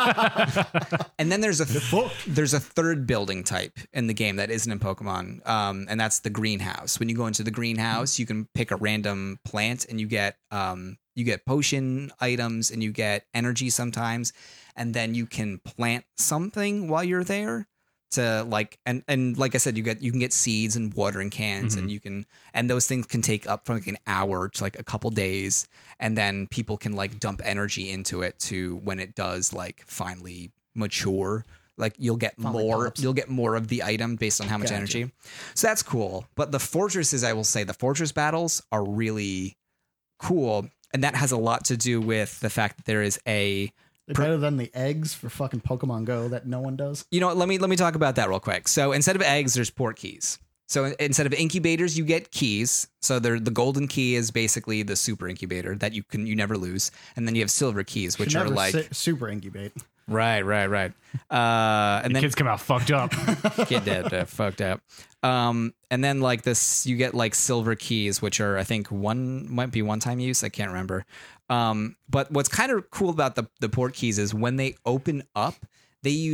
And then there's a third building type in the game that isn't in Pokemon, and that's the greenhouse. When you go into the greenhouse, you can pick a random plant, and you get potion items, and you get energy sometimes, and then you can plant something while you're there to like and like I said, you can get seeds and watering cans, and those things can take up from like an hour to like a couple days, and then people can like dump energy into it to when it does like finally mature. Like you'll get pops. you'll get more of the item based on how much Gotcha. energy. So that's cool. But the fortresses, I will say, the fortress battles are really cool, and that has a lot to do with the fact that there is They're better than the eggs for fucking Pokemon Go that no one does. You know what, let me talk about that real quick. So instead of eggs, there's port keys. So instead of incubators, you get keys. So the golden key is basically the super incubator that you never lose, and then you have silver keys, which Should are never like super incubate. right. And then Kids come out fucked up. get that fucked up. And then like this, you get like silver keys, which are I think might be one-time use. I can't remember. But what's kind of cool about the port keys is when they open up, they use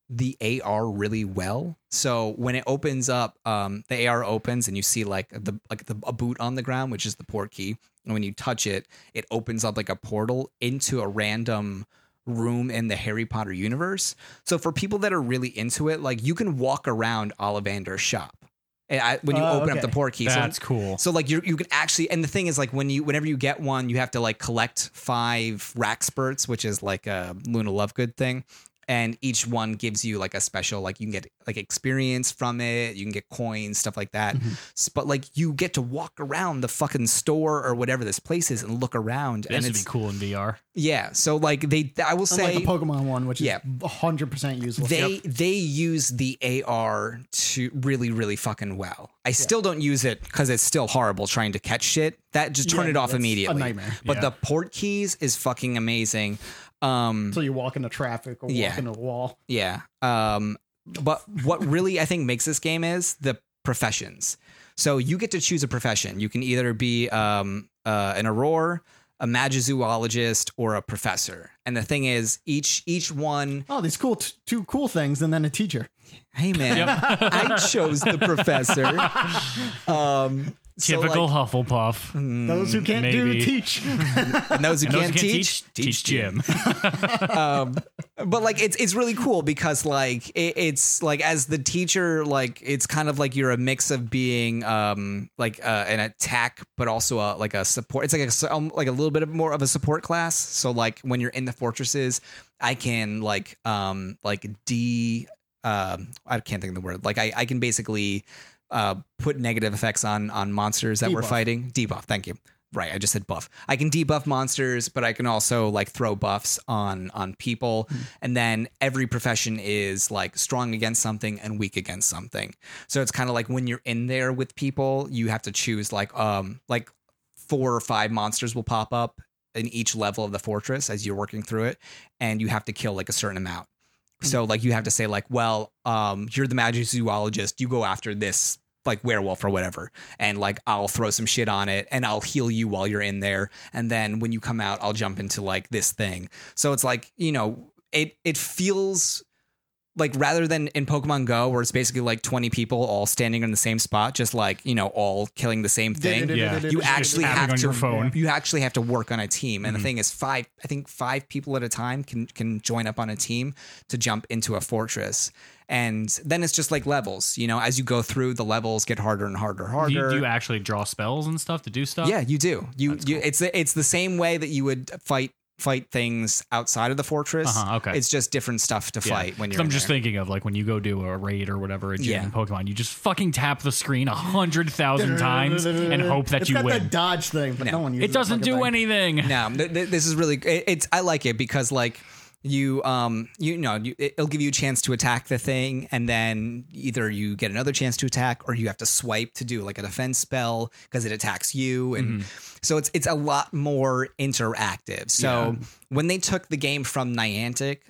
the AR really well. So when it opens up, the AR opens and you see like a boot on the ground, which is the port key. And when you touch it, it opens up like a portal into a random room in the Harry Potter universe. So for people that are really into it, like you can walk around Ollivander's shop. When you open up the port key. That's cool. So like you can actually, and the thing is like whenever you get one, you have to like collect 5 rack spurts, which is like a Luna Lovegood thing. And each one gives you like a special, like you can get like experience from it. You can get coins, stuff like that. But like you get to walk around the fucking store or whatever this place is and look around. This and would it's be cool in VR. Yeah. So like I will say Unlike the Pokemon one, which is 100% useless. they use the AR to really, really fucking well. I still don't use it because it's still horrible trying to catch shit. That just turn it off that's immediately. a nightmare. But the port keys is fucking amazing. So you walk into traffic or walk into a wall. Yeah. But what really I think makes this game is the professions. So you get to choose a profession. You can either be an Auror, a Magizoologist, or a professor. And the thing is, each one. Oh, these cool two cool things, and then a teacher. Hey man, I chose the professor. Typical Hufflepuff. Those who can't do maybe. teach. And those who can't teach Jim. But like it's really cool because like it's like as the teacher, like it's kind of like you're a mix of being like an attack but also a support. It's like a little bit more of a support class. So like when you're in the fortresses, I can I can't think of the word. Like I can basically put negative effects on monsters that we're fighting. Debuff, thank you. Right, I just said buff. I can debuff monsters, but I can also like throw buffs on people. And then every profession is like strong against something and weak against something. So it's kind of like when you're in there with people, you have to choose like 4 or 5 monsters will pop up in each level of the fortress as you're working through it, and you have to kill like a certain amount. So like you have to say like, well, you're the Magizoologist, you go after this like werewolf or whatever, and like I'll throw some shit on it and I'll heal you while you're in there, and then when you come out I'll jump into like this thing. So it's like, you know, it feels like rather than in Pokemon Go where it's basically like 20 people all standing in the same spot, just like, you know, all killing the same thing. You actually have to phone. You actually have to work on a team. And the thing is 5 people at a time can join up on a team to jump into a fortress. And then it's just like levels, you know, as you go through, the levels get harder and harder and harder. Do you actually draw spells and stuff to do stuff? Yeah, you do. Cool. It's the same way that you would fight things outside of the fortress. Okay. It's just different stuff to fight when you're I'm in just there. thinking of like when you go do a raid or whatever in Pokemon, you just fucking tap the screen 100,000 times and hope that you It's got win. that dodge thing, but no one uses It doesn't do anything. No, this is really I like it because like it'll give you a chance to attack the thing, and then either you get another chance to attack or you have to swipe to do like a defense spell because it attacks you, and so it's a lot more interactive. So when they took the game from Niantic,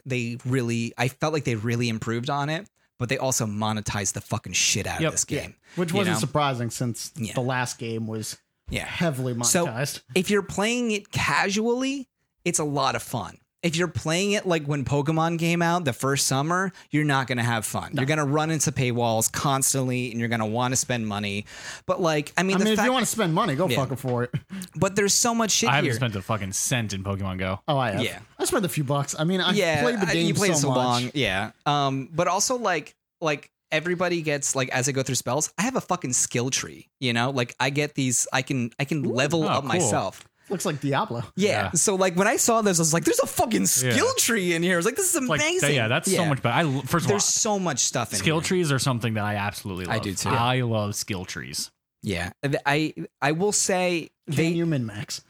I felt like they really improved on it, but they also monetized the fucking shit out of this game, which wasn't surprising since Yeah. the last game was Yeah. heavily monetized. So if you're playing it casually, it's a lot of fun. If you're playing it like when Pokemon came out the first summer, you're not going to have fun. You're going to run into paywalls constantly and you're going to want to spend money. But like, I mean, if you want to spend money, go fucking for it. But there's so much shit I haven't here. spent a fucking cent in Pokemon Go. Oh, I have. Yeah. I spent a few bucks. I mean, I played the game you played so much. long. Yeah. But also like everybody gets like, as I go through spells, I have a fucking skill tree, you know, like I get these, I can level up cool. myself. Looks like Diablo. Yeah. So like when I saw this, I was like, there's a fucking skill tree in here. I was like, this is amazing. That's so much better. First of all, there's so much stuff in skill here. trees are something that I absolutely love. I do too. I love skill trees. Yeah. I will say Can you min max?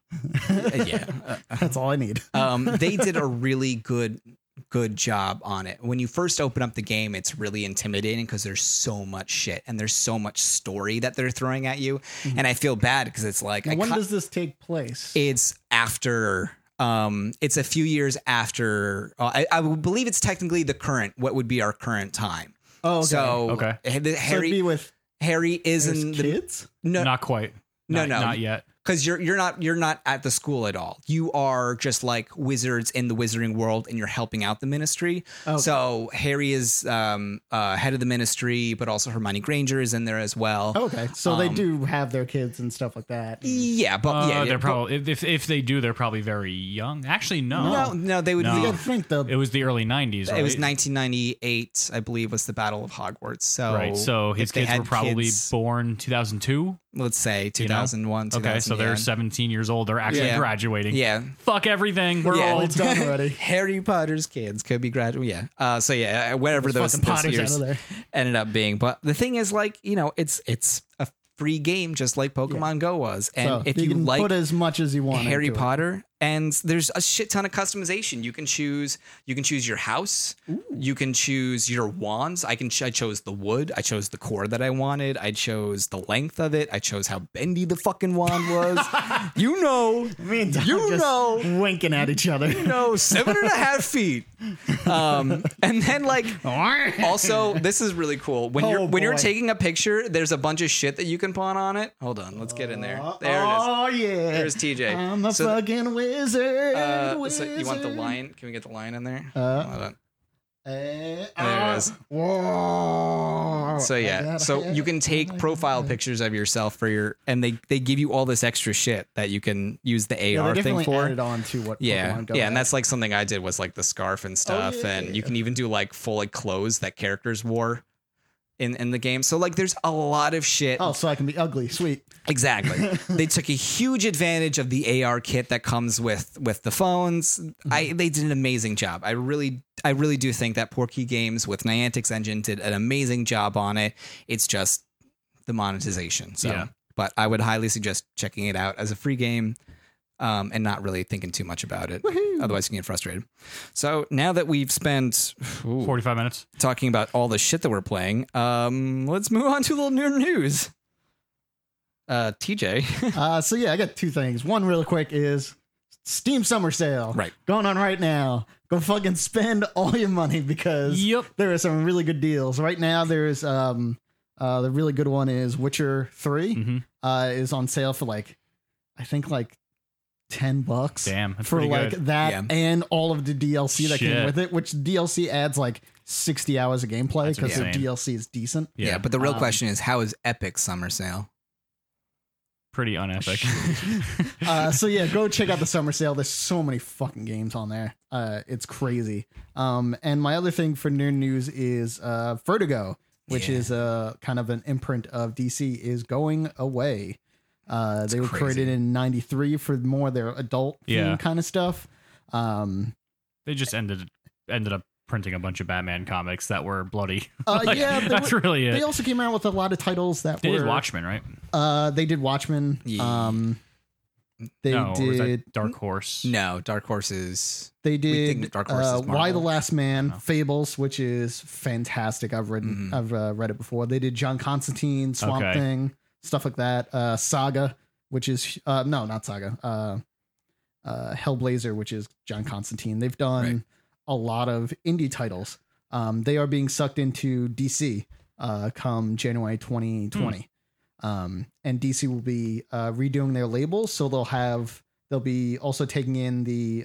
That's all I need. they did a really good job on it. When you first open up the game, it's really intimidating because there's so much shit and there's so much story that they're throwing at you. And I feel bad because it's like, Now, when does this take place? it's after, it's a few years after, I would believe it's technically what would be our current time. Oh, okay. So Okay. So it'd be with Harry is in the kids? no, Not quite. No, Not yet. because you're not at the school at all. You are just like wizards in the wizarding world, and you're helping out the ministry. Okay. So Harry is head of the ministry, but also Hermione Granger is in there as well. Okay, so they do have their kids and stuff like that. Yeah, but they're probably if they do, they're probably very young. Actually, no, they would. No. You gotta think though. It was the early 90s, right? It was 1998, I believe, was the Battle of Hogwarts. So right. So his if they kids were had probably kids, born 2002. let's say 2001. Okay, so they're 17 years old. They're actually Yeah. graduating. Yeah. Fuck everything. We're Yeah. old. It's done already. Harry Potter's kids could be graduating. Yeah. So yeah, whatever those Fucking Potters years out of there. ended up being. But the thing is, like, it's a free game, just like Pokemon Go was. And So if you you can like put as much as you want. Harry into it. Potter, and there's a shit ton of customization. You can choose your house. You can choose your wands. I chose the wood. I chose the core that I wanted. I chose the length of it. I chose how bendy the fucking wand was. You know, Me and Doc you just know, winking at each other. 7.5 feet. And then like also, this is really cool. When you're boy. taking a picture, there's a bunch of shit that you can paut on it. Hold on, let's get in there. There it is. Oh yeah. There's TJ. I'm a So- fucking wizard. So you want the lion? Can we get the lion in there? Hold on. There it is. Whoa. So yeah, so you can take profile pictures of yourself for your, and they give you all this extra shit that you can use the Yeah, AR they thing definitely for. added on to what Yeah, Pokemon Go yeah, and had. that's like something I did was like the scarf and stuff, yeah, and yeah, you can even do like full like clothes that characters wore in the game. So like, there's a lot of shit. Oh, so I can be ugly. Sweet. Exactly. They took a huge advantage of the AR kit that comes with the phones. They did an amazing job. I really do think that Portkey Games with Niantic's engine did an amazing job on it. It's just the monetization. So, Yeah. But I would highly suggest checking it out as a free game, and not really thinking too much about it. Otherwise, you can get frustrated. So now that we've spent 45 minutes. talking about all the shit that we're playing, let's move on to a little new news. TJ. So yeah, I got two things. One really quick is Steam Summer Sale. Right. Going on right now. Go fucking spend all your money because Yep. there are some really good deals. Right now there's the really good one is Witcher 3 Mm-hmm. is on sale for like I think like $10 Damn, that's for pretty like good. that Yeah. and all of the DLC that came Shit. with it, which DLC adds like 60 hours of gameplay That's because the insane. DLC is decent. Yeah, but the real question is, how is Epic Summer Sale? Pretty unepic. So yeah, go check out the summer sale. There's so many fucking games on there. It's crazy. And my other thing for nerd news is Vertigo, which is kind of an imprint of DC, is going away. They were crazy. created in '93 for more of their adult Yeah. kind of stuff. They just ended up printing a bunch of Batman comics that were bloody. Yeah, they that's were- really it. They also came out with a lot of titles that They were did Watchmen, right? They did Watchmen. Yeah. They no, or was did. that Dark Horse? No, Dark Horses. They think did Dark Horse is Why Marvel. the Last Man, Oh. Fables, which is fantastic. I've read read it before. They did John Constantine, Swamp Okay. Thing, stuff like that. Saga, which is no, not Saga. Hellblazer, which is John Constantine. They've done Right. a lot of indie titles. They are being sucked into DC come January 2020. And DC will be redoing their labels, so they'll be also taking in the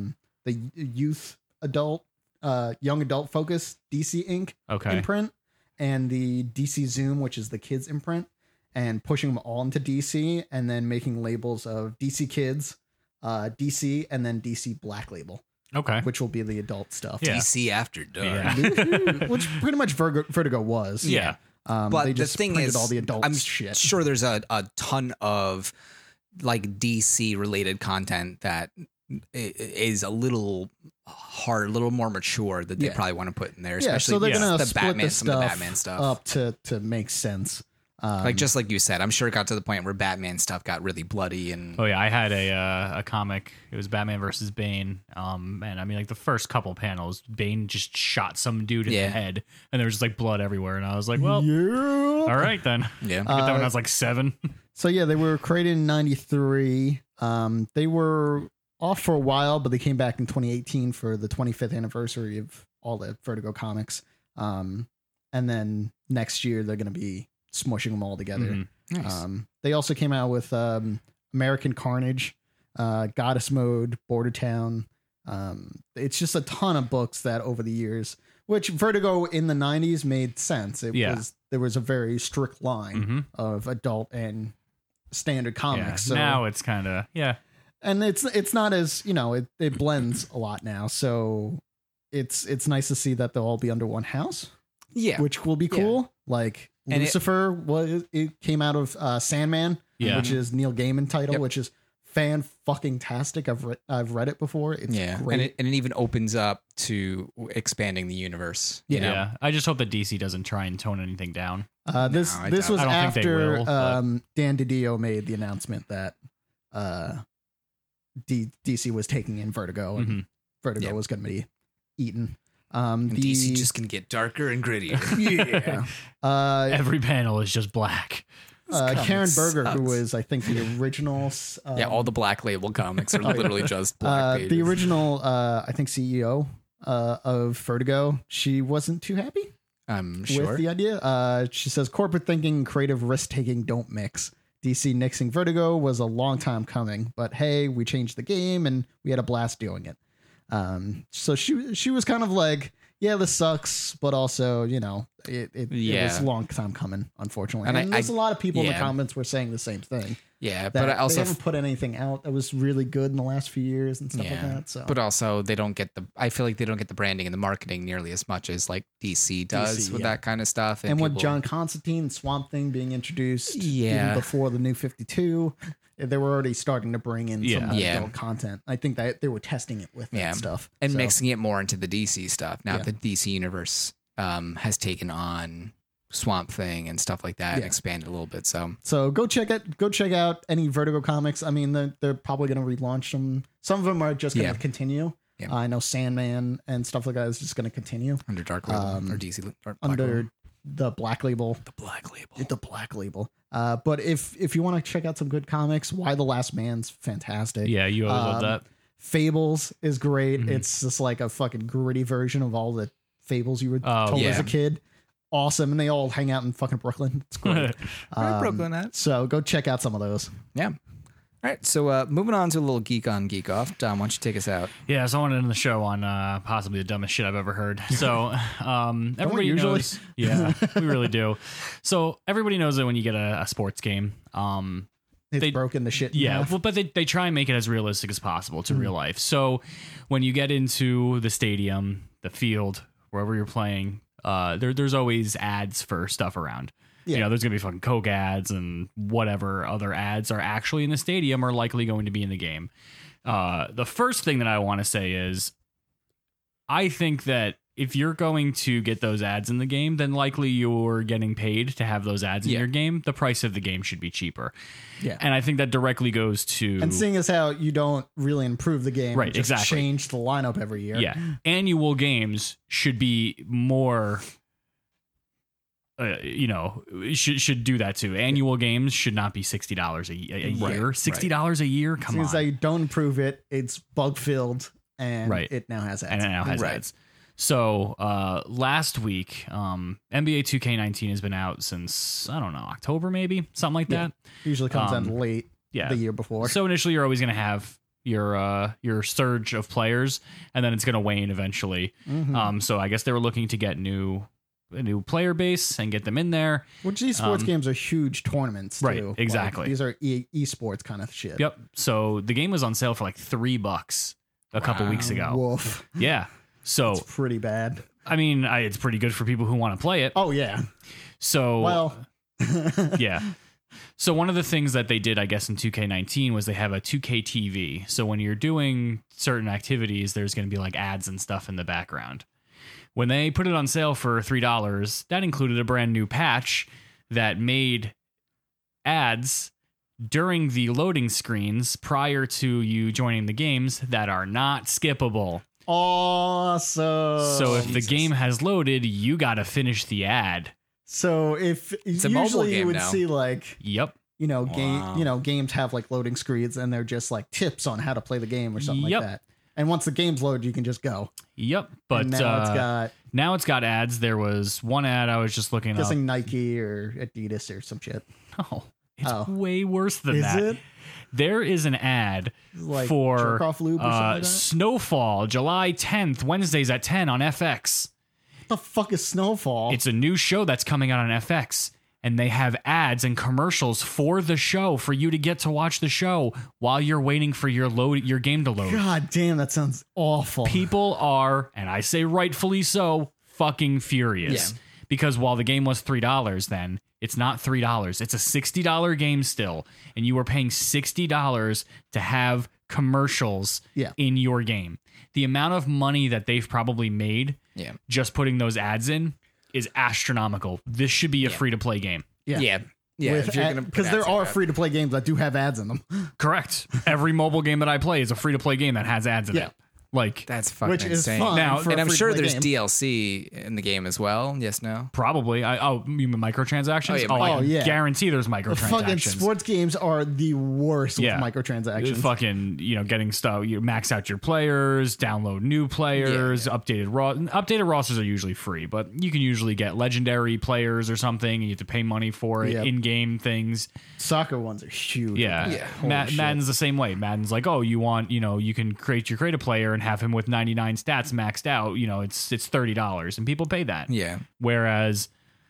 youth adult young adult focus DC Inc. Okay. imprint and the DC Zoom, which is the kids imprint, and pushing them all into DC and then making labels of DC Kids, DC, and then DC Black Label, Okay. which will be the adult stuff. Yeah. DC After Dark. Yeah. Which pretty much Vertigo was. Yeah. But they the just thing printed is, all the adult I'm shit. sure there's a ton of like DC related content that is a little hard, a little more mature that they Yeah. probably want to put in there. Yeah, Especially so they're gonna the split Batman, the some of the stuff Batman stuff. up to make sense. Like just like you said, I'm sure it got to the point where Batman stuff got really bloody and Oh yeah, I had a comic. It was Batman versus Bane. And I mean, like the first couple panels, Bane just shot some dude in Yeah. the head, and there was just like blood everywhere. And I was like, well, Yeah. all right then. yeah. I got that when I was like 7. So yeah, they were created in '93. They were off for a while, but they came back in 2018 for the 25th anniversary of all the Vertigo comics. And then next year they're going to be smushing them all together. Mhm. Nice. They also came out with American Carnage, Goddess Mode, Border Town. It's just a ton of books that over the years, which Vertigo in the 90s made sense. There was a very strict line of adult and standard comics. So now it's kind of and it's not as, it blends a lot now. So it's nice to see that they'll all be under one house. Yeah. Which will be cool. Like And Lucifer it came out of Sandman, which is Neil Gaiman title, which is fan-fucking-tastic. I've read it before. It's great. And it even opens up to expanding the universe. You know? Yeah. I just hope that DC doesn't try and tone anything down. This was I don't think they after will, but- Dan DiDio made the announcement that DC was taking in Vertigo, and Vertigo was going to be eaten. And DC just can get darker and grittier. Every panel is just black. Karen Berger, sucks. who was, I think, the original. All the Black Label comics are literally just black pages. The original, I think, CEO of Vertigo. She wasn't too happy. I'm sure. With the idea. She says corporate thinking and creative risk taking don't mix. DC nixing Vertigo was a long time coming, but hey, we changed the game and we had a blast doing it. So she was kind of like, yeah, this sucks, but also, it was a long time coming, unfortunately. And there's a lot of people in the comments were saying the same thing. Yeah, but I also they haven't put anything out that was really good in the last few years and stuff like that. So, but also they don't get I feel like they don't get the branding and the marketing nearly as much as like DC does with that kind of stuff. And with John Constantine, Swamp Thing being introduced, even before the New 52, they were already starting to bring in some of the adult content. I think that they were testing it with that stuff and mixing it more into the DC stuff. Now the DC universe has taken on Swamp Thing and stuff like that and expanded a little bit. So go check out any Vertigo comics. I mean, they're probably going to relaunch them. Some of them are just going to continue. Yeah. I know Sandman and stuff like that is just going to continue under Dark Label or DC or under the Black Label. The Black Label. The Black Label. But if you want to check out some good comics, Why the Last Man's fantastic. Yeah, you always love that. Fables is great. It's just like a fucking gritty version of all the fables you were told as a kid. Awesome, and they all hang out in fucking Brooklyn. It's great. Brooklyn at. So go check out some of those. Yeah. All right, so moving on to a little geek on, geek off. Dom, why don't you take us out? Yeah, so I want to end the show on possibly the dumbest shit I've ever heard. So everybody usually knows. Yeah, we really do. So everybody knows that when you get a sports game, it's broken the shit. Yeah, well, but they try and make it as realistic as possible to real life. So when you get into the stadium, the field, wherever you're playing, there's always ads for stuff around. Yeah. There's gonna be fucking Coke ads and whatever other ads are actually in the stadium are likely going to be in the game. The first thing that I want to say is I think that if you're going to get those ads in the game, then likely you're getting paid to have those ads in your game. The price of the game should be cheaper. Yeah. And I think that directly goes to... And seeing as how you don't really improve the game, right, just change the lineup every year. Yeah. Annual games should be more... should do that too. Annual games should not be $60 a year. $60 a year? Come on. Seems like you don't improve it. It's bug filled, and it now has ads. And it now has ads. So last week, NBA 2K19 has been out since, I don't know, October maybe, something like that. Usually comes out late the year before. So initially you're always going to have your surge of players, and then it's going to wane eventually. So I guess they were looking to get a new player base and get them in there. Which these sports games are huge tournaments too. Right, exactly. Like, these are esports kind of shit. Yep. So the game was on sale for like $3 a couple weeks ago. Woof. Yeah. So it's pretty bad. I mean, it's pretty good for people who want to play it. Oh yeah. So yeah. So one of the things that they did, I guess, in 2K19 was they have a 2K TV. So when you're doing certain activities, there's going to be like ads and stuff in the background. When they put it on sale for $3, that included a brand new patch that made ads during the loading screens prior to you joining the games that are not skippable. Awesome. So if the game has loaded, you got to finish the ad. So if it's usually you would now. see like, yep, games have like loading screens and they're just like tips on how to play the game or something like that. And once the game's loaded, you can just go. Yep. But and now it's got ads. There was one ad I was just looking guessing Nike or Adidas or some shit. Oh, it's way worse than that. Is it? There is an ad Like for jerk-off lube or something like that? Snowfall, July 10th, Wednesdays at 10 on FX. What the fuck is Snowfall? It's a new show that's coming out on FX, and they have ads and commercials for the show for you to get to watch the show while you're waiting for your game to load. God damn, that sounds awful. People are, and I say rightfully so, fucking furious. Yeah. Because while the game was $3 then, it's not $3. It's a $60 game still, and you are paying $60 to have commercials Yeah. in your game. The amount of money that they've probably made Yeah. just putting those ads in is astronomical. This should be a free-to-play game. Yeah. If you're gonna put Because ads there in are there. free to play games that do have ads in them. Correct. Every mobile game that I play is a free-to-play game that has ads in Yeah. it. Like, That's fucking Which is insane. fun. Now- for a And I'm sure free-to-play there's game. DLC in the game as well. Yes, no. probably. You mean microtransactions? Oh, yeah, I oh, yeah. guarantee there's The fucking microtransactions. sports games are the worst Yeah. with microtransactions. Fucking, getting stuff. You max out your players, download new players, updated rosters are usually free, but you can usually get legendary players or something, and you have to pay money for it. Yep. In-game things. Soccer ones are huge. Yeah. Yeah. Holy shit. Madden's the same way. Madden's like, oh, you want, you can create a player and have him with 99 stats maxed out. It's $30, and people pay that. Yeah. Whereas,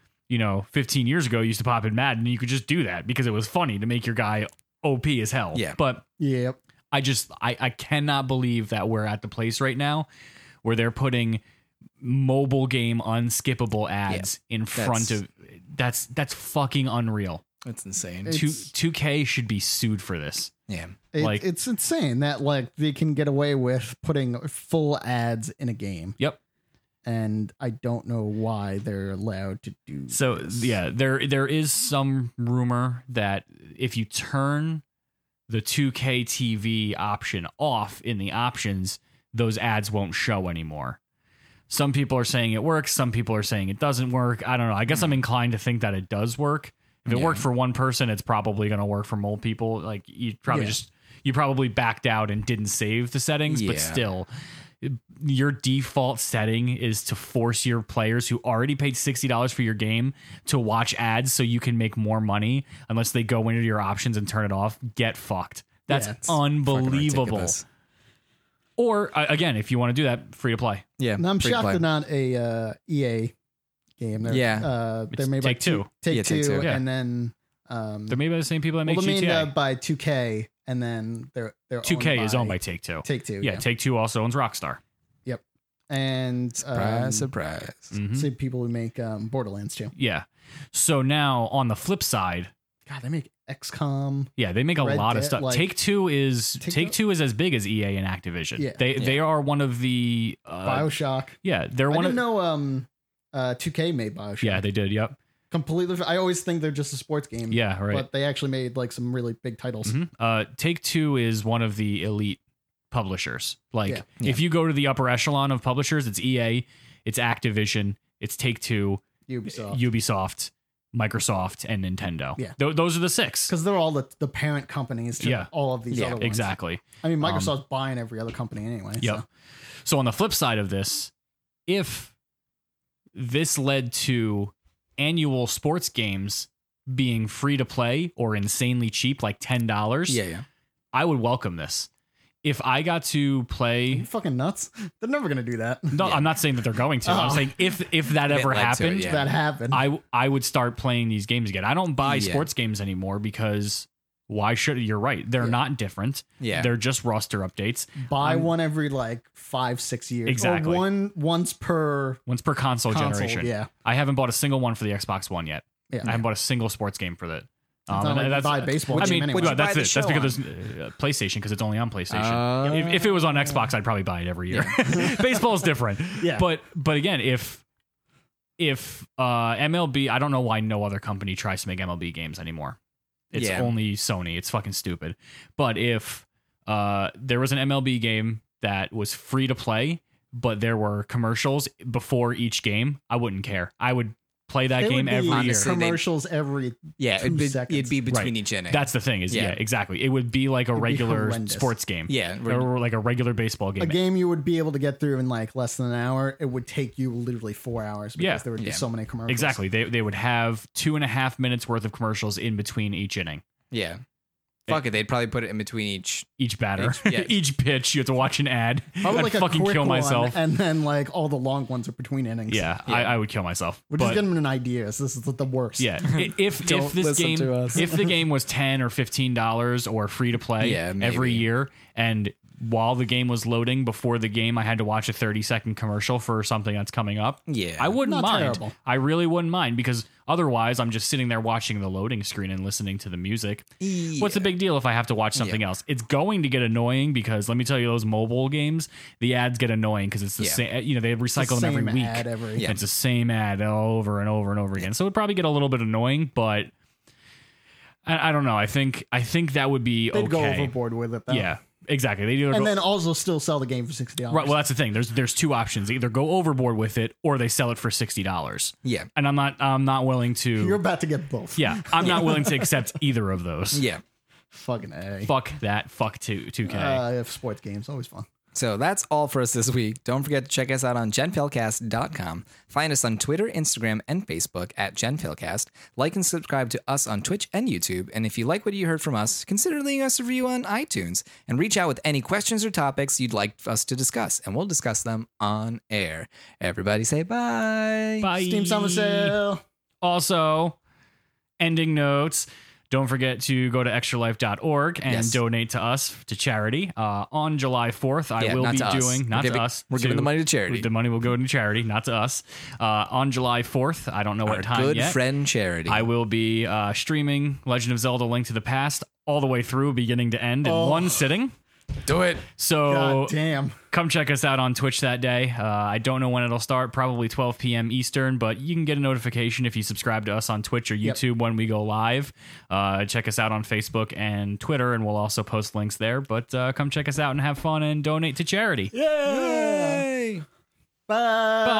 15 years ago, you used to pop in Madden, and you could just do that because it was funny to make your guy OP as hell. Yeah. But Yep. I cannot believe that we're at the place right now where they're putting mobile game unskippable ads in front of that's fucking unreal. That's insane. It's- 2K should be sued for this. Yeah. Like- It's insane that they can get away with putting full ads in a game. Yep. And I don't know why they're allowed to do So this. yeah, there is some rumor that if you turn the 2K TV option off in the options, those ads won't show anymore. Some people are saying it works, some people are saying it doesn't work. I don't know. I guess I'm inclined to think that it does work. If it Yeah. worked for one person, it's probably going to work for more people. Like you probably backed out and didn't save the settings, but Yeah. still your default setting is to force your players who already paid $60 for your game to watch ads so you can make more money unless they go into your options and turn it off. Get fucked. That's Yeah, it's Fucking unbelievable. ridiculous. Or again, if you want to do that, free to play. Yeah. And I'm free to shocked play. they're not a EA game. They're, Yeah. they're It's made by Take-Two. Take Yeah, Two, Take-Two. Yeah. and then They're made by the same people that make they're made GTA. by 2K, and then they're 2K is owned by Take-Two. Take Two. Yeah, Take-Two also owns Rockstar. Yep. And Surprise, surprise. Mhm. same people who make Borderlands too. Yeah. So now on the flip side, God, they make XCOM. yeah, they make a Red lot of Dead, stuff. like- Take-Two is Take-Two- as big as EA and Activision. Yeah. They are one of the BioShock. yeah, they're I one didn't of know 2K made BioShock. yeah, they did. Yep. Completely. I always think they're just a sports game. Yeah, right. But they actually made like some really big titles. Take-Two is one of the elite publishers. Like Yeah. if you go to the upper echelon of publishers, it's EA, it's Activision, it's Take-Two, Ubisoft, Microsoft, and Nintendo. Yeah. Those are the six. Because they're all the parent companies to Yeah. all of these Yeah, other ones. Exactly. I mean, Microsoft's buying every other company anyway. Yep. So. So on the flip side of this, if this led to annual sports games being free to play or insanely cheap, like $10, Yeah. I would welcome this. If I got to Are play, you fucking nuts? They're never gonna do that. no, I'm not saying that they're going to. I'm Oh. saying if that ever led to it, happened, yeah. That happened. I would start playing these games again. I don't buy Yeah. sports games anymore because why should you're right. They're Yeah. not different. Yeah. They're just roster updates. Buy one every like 5-6 years. Exactly. Or once per Once per console generation. Yeah. I haven't bought a single one for the Xbox One yet. Yeah. I haven't bought a single sports game for that. It's not like you buy a baseball I game mean, anyway. well, What'd you that's buy the it. That's show because there's PlayStation, because it's only on PlayStation. If it was on Xbox, I'd probably buy it every year. Baseball is different. Yeah. But again, if MLB, I don't know why no other company tries to make MLB games anymore. It's Yeah. only Sony. It's fucking stupid. But if there was an MLB game that was free to play, but there were commercials before each game, I wouldn't care. I would play that It game would be every year. Honestly, commercials every Yeah. 2 It'd be between Right. each inning. That's the thing is, yeah, Yeah. exactly. It would be like a be regular horrendous. sports game. Yeah. Or like a regular baseball game. a game you would be able to get through in like less than an hour. It would take you literally 4 hours because Yeah. there would be Yeah. so many commercials. Exactly. They would have 2.5 minutes worth of commercials in between each inning. Yeah. Fuck it, they'd probably put it in between Each batter, yeah. each pitch, you have to watch an ad. Probably I'd like a fucking quick kill myself. one, and then like all the long ones are between innings. Yeah, I would kill myself. We're just getting an idea. So this is the worst. Yeah, if Don't this listen game, to us. if the game was $10 or $15 or free to play Yeah, maybe. every year, and while the game was loading before the game, I had to watch a 30-second commercial for something that's coming up. Yeah. I wouldn't Not mind. terrible. I really wouldn't mind because otherwise, I'm just sitting there watching the loading screen and listening to the music. What's the big deal if I have to watch something else? It's going to get annoying because let me tell you, those mobile games, the ads get annoying because it's the same. You know, they recycle them every Same week. ad every- It's the same ad over and over and over again. So it'd probably get a little bit annoying, but I don't know. I think that would be They'd go okay. overboard with it though. Yeah, exactly. They either And go, then also still sell the game for $60. right. Well, that's the thing. There's two options. They either go overboard with it or they sell it for $60. Yeah. And I'm not willing to. You're about to get both. Yeah, I'm not willing to accept either of those. Yeah. Fucking A. Fuck that. Fuck 2K. Sports games, always fun. So that's all for us this week. Don't forget to check us out on genfilcast.com. Find us on Twitter, Instagram, and Facebook at genfilcast. Like and subscribe to us on Twitch and YouTube. And if you like what you heard from us, consider leaving us a review on iTunes. And reach out with any questions or topics you'd like us to discuss. And we'll discuss them on air. Everybody say bye. Bye. Steam Summer Sale. Also, ending notes. Don't forget to go to extralife.org and Yes. donate to us to charity. On July 4th, I Yeah, will not be to us. doing, not We're to giving- us. we're giving the money to charity. The money will go to charity, not to us. On July 4th, I don't know Our what time good yet. friend Charity. I will be streaming Legend of Zelda Link to the Past all the way through, beginning to end, in one sitting. Do it. So God damn. come check us out on Twitch that day. I don't know when it'll start, probably 12 p.m. Eastern, but you can get a notification if you subscribe to us on Twitch or YouTube when we go live. Check us out on Facebook and Twitter, and we'll also post links there. But come check us out and have fun and donate to charity. Yay. Bye.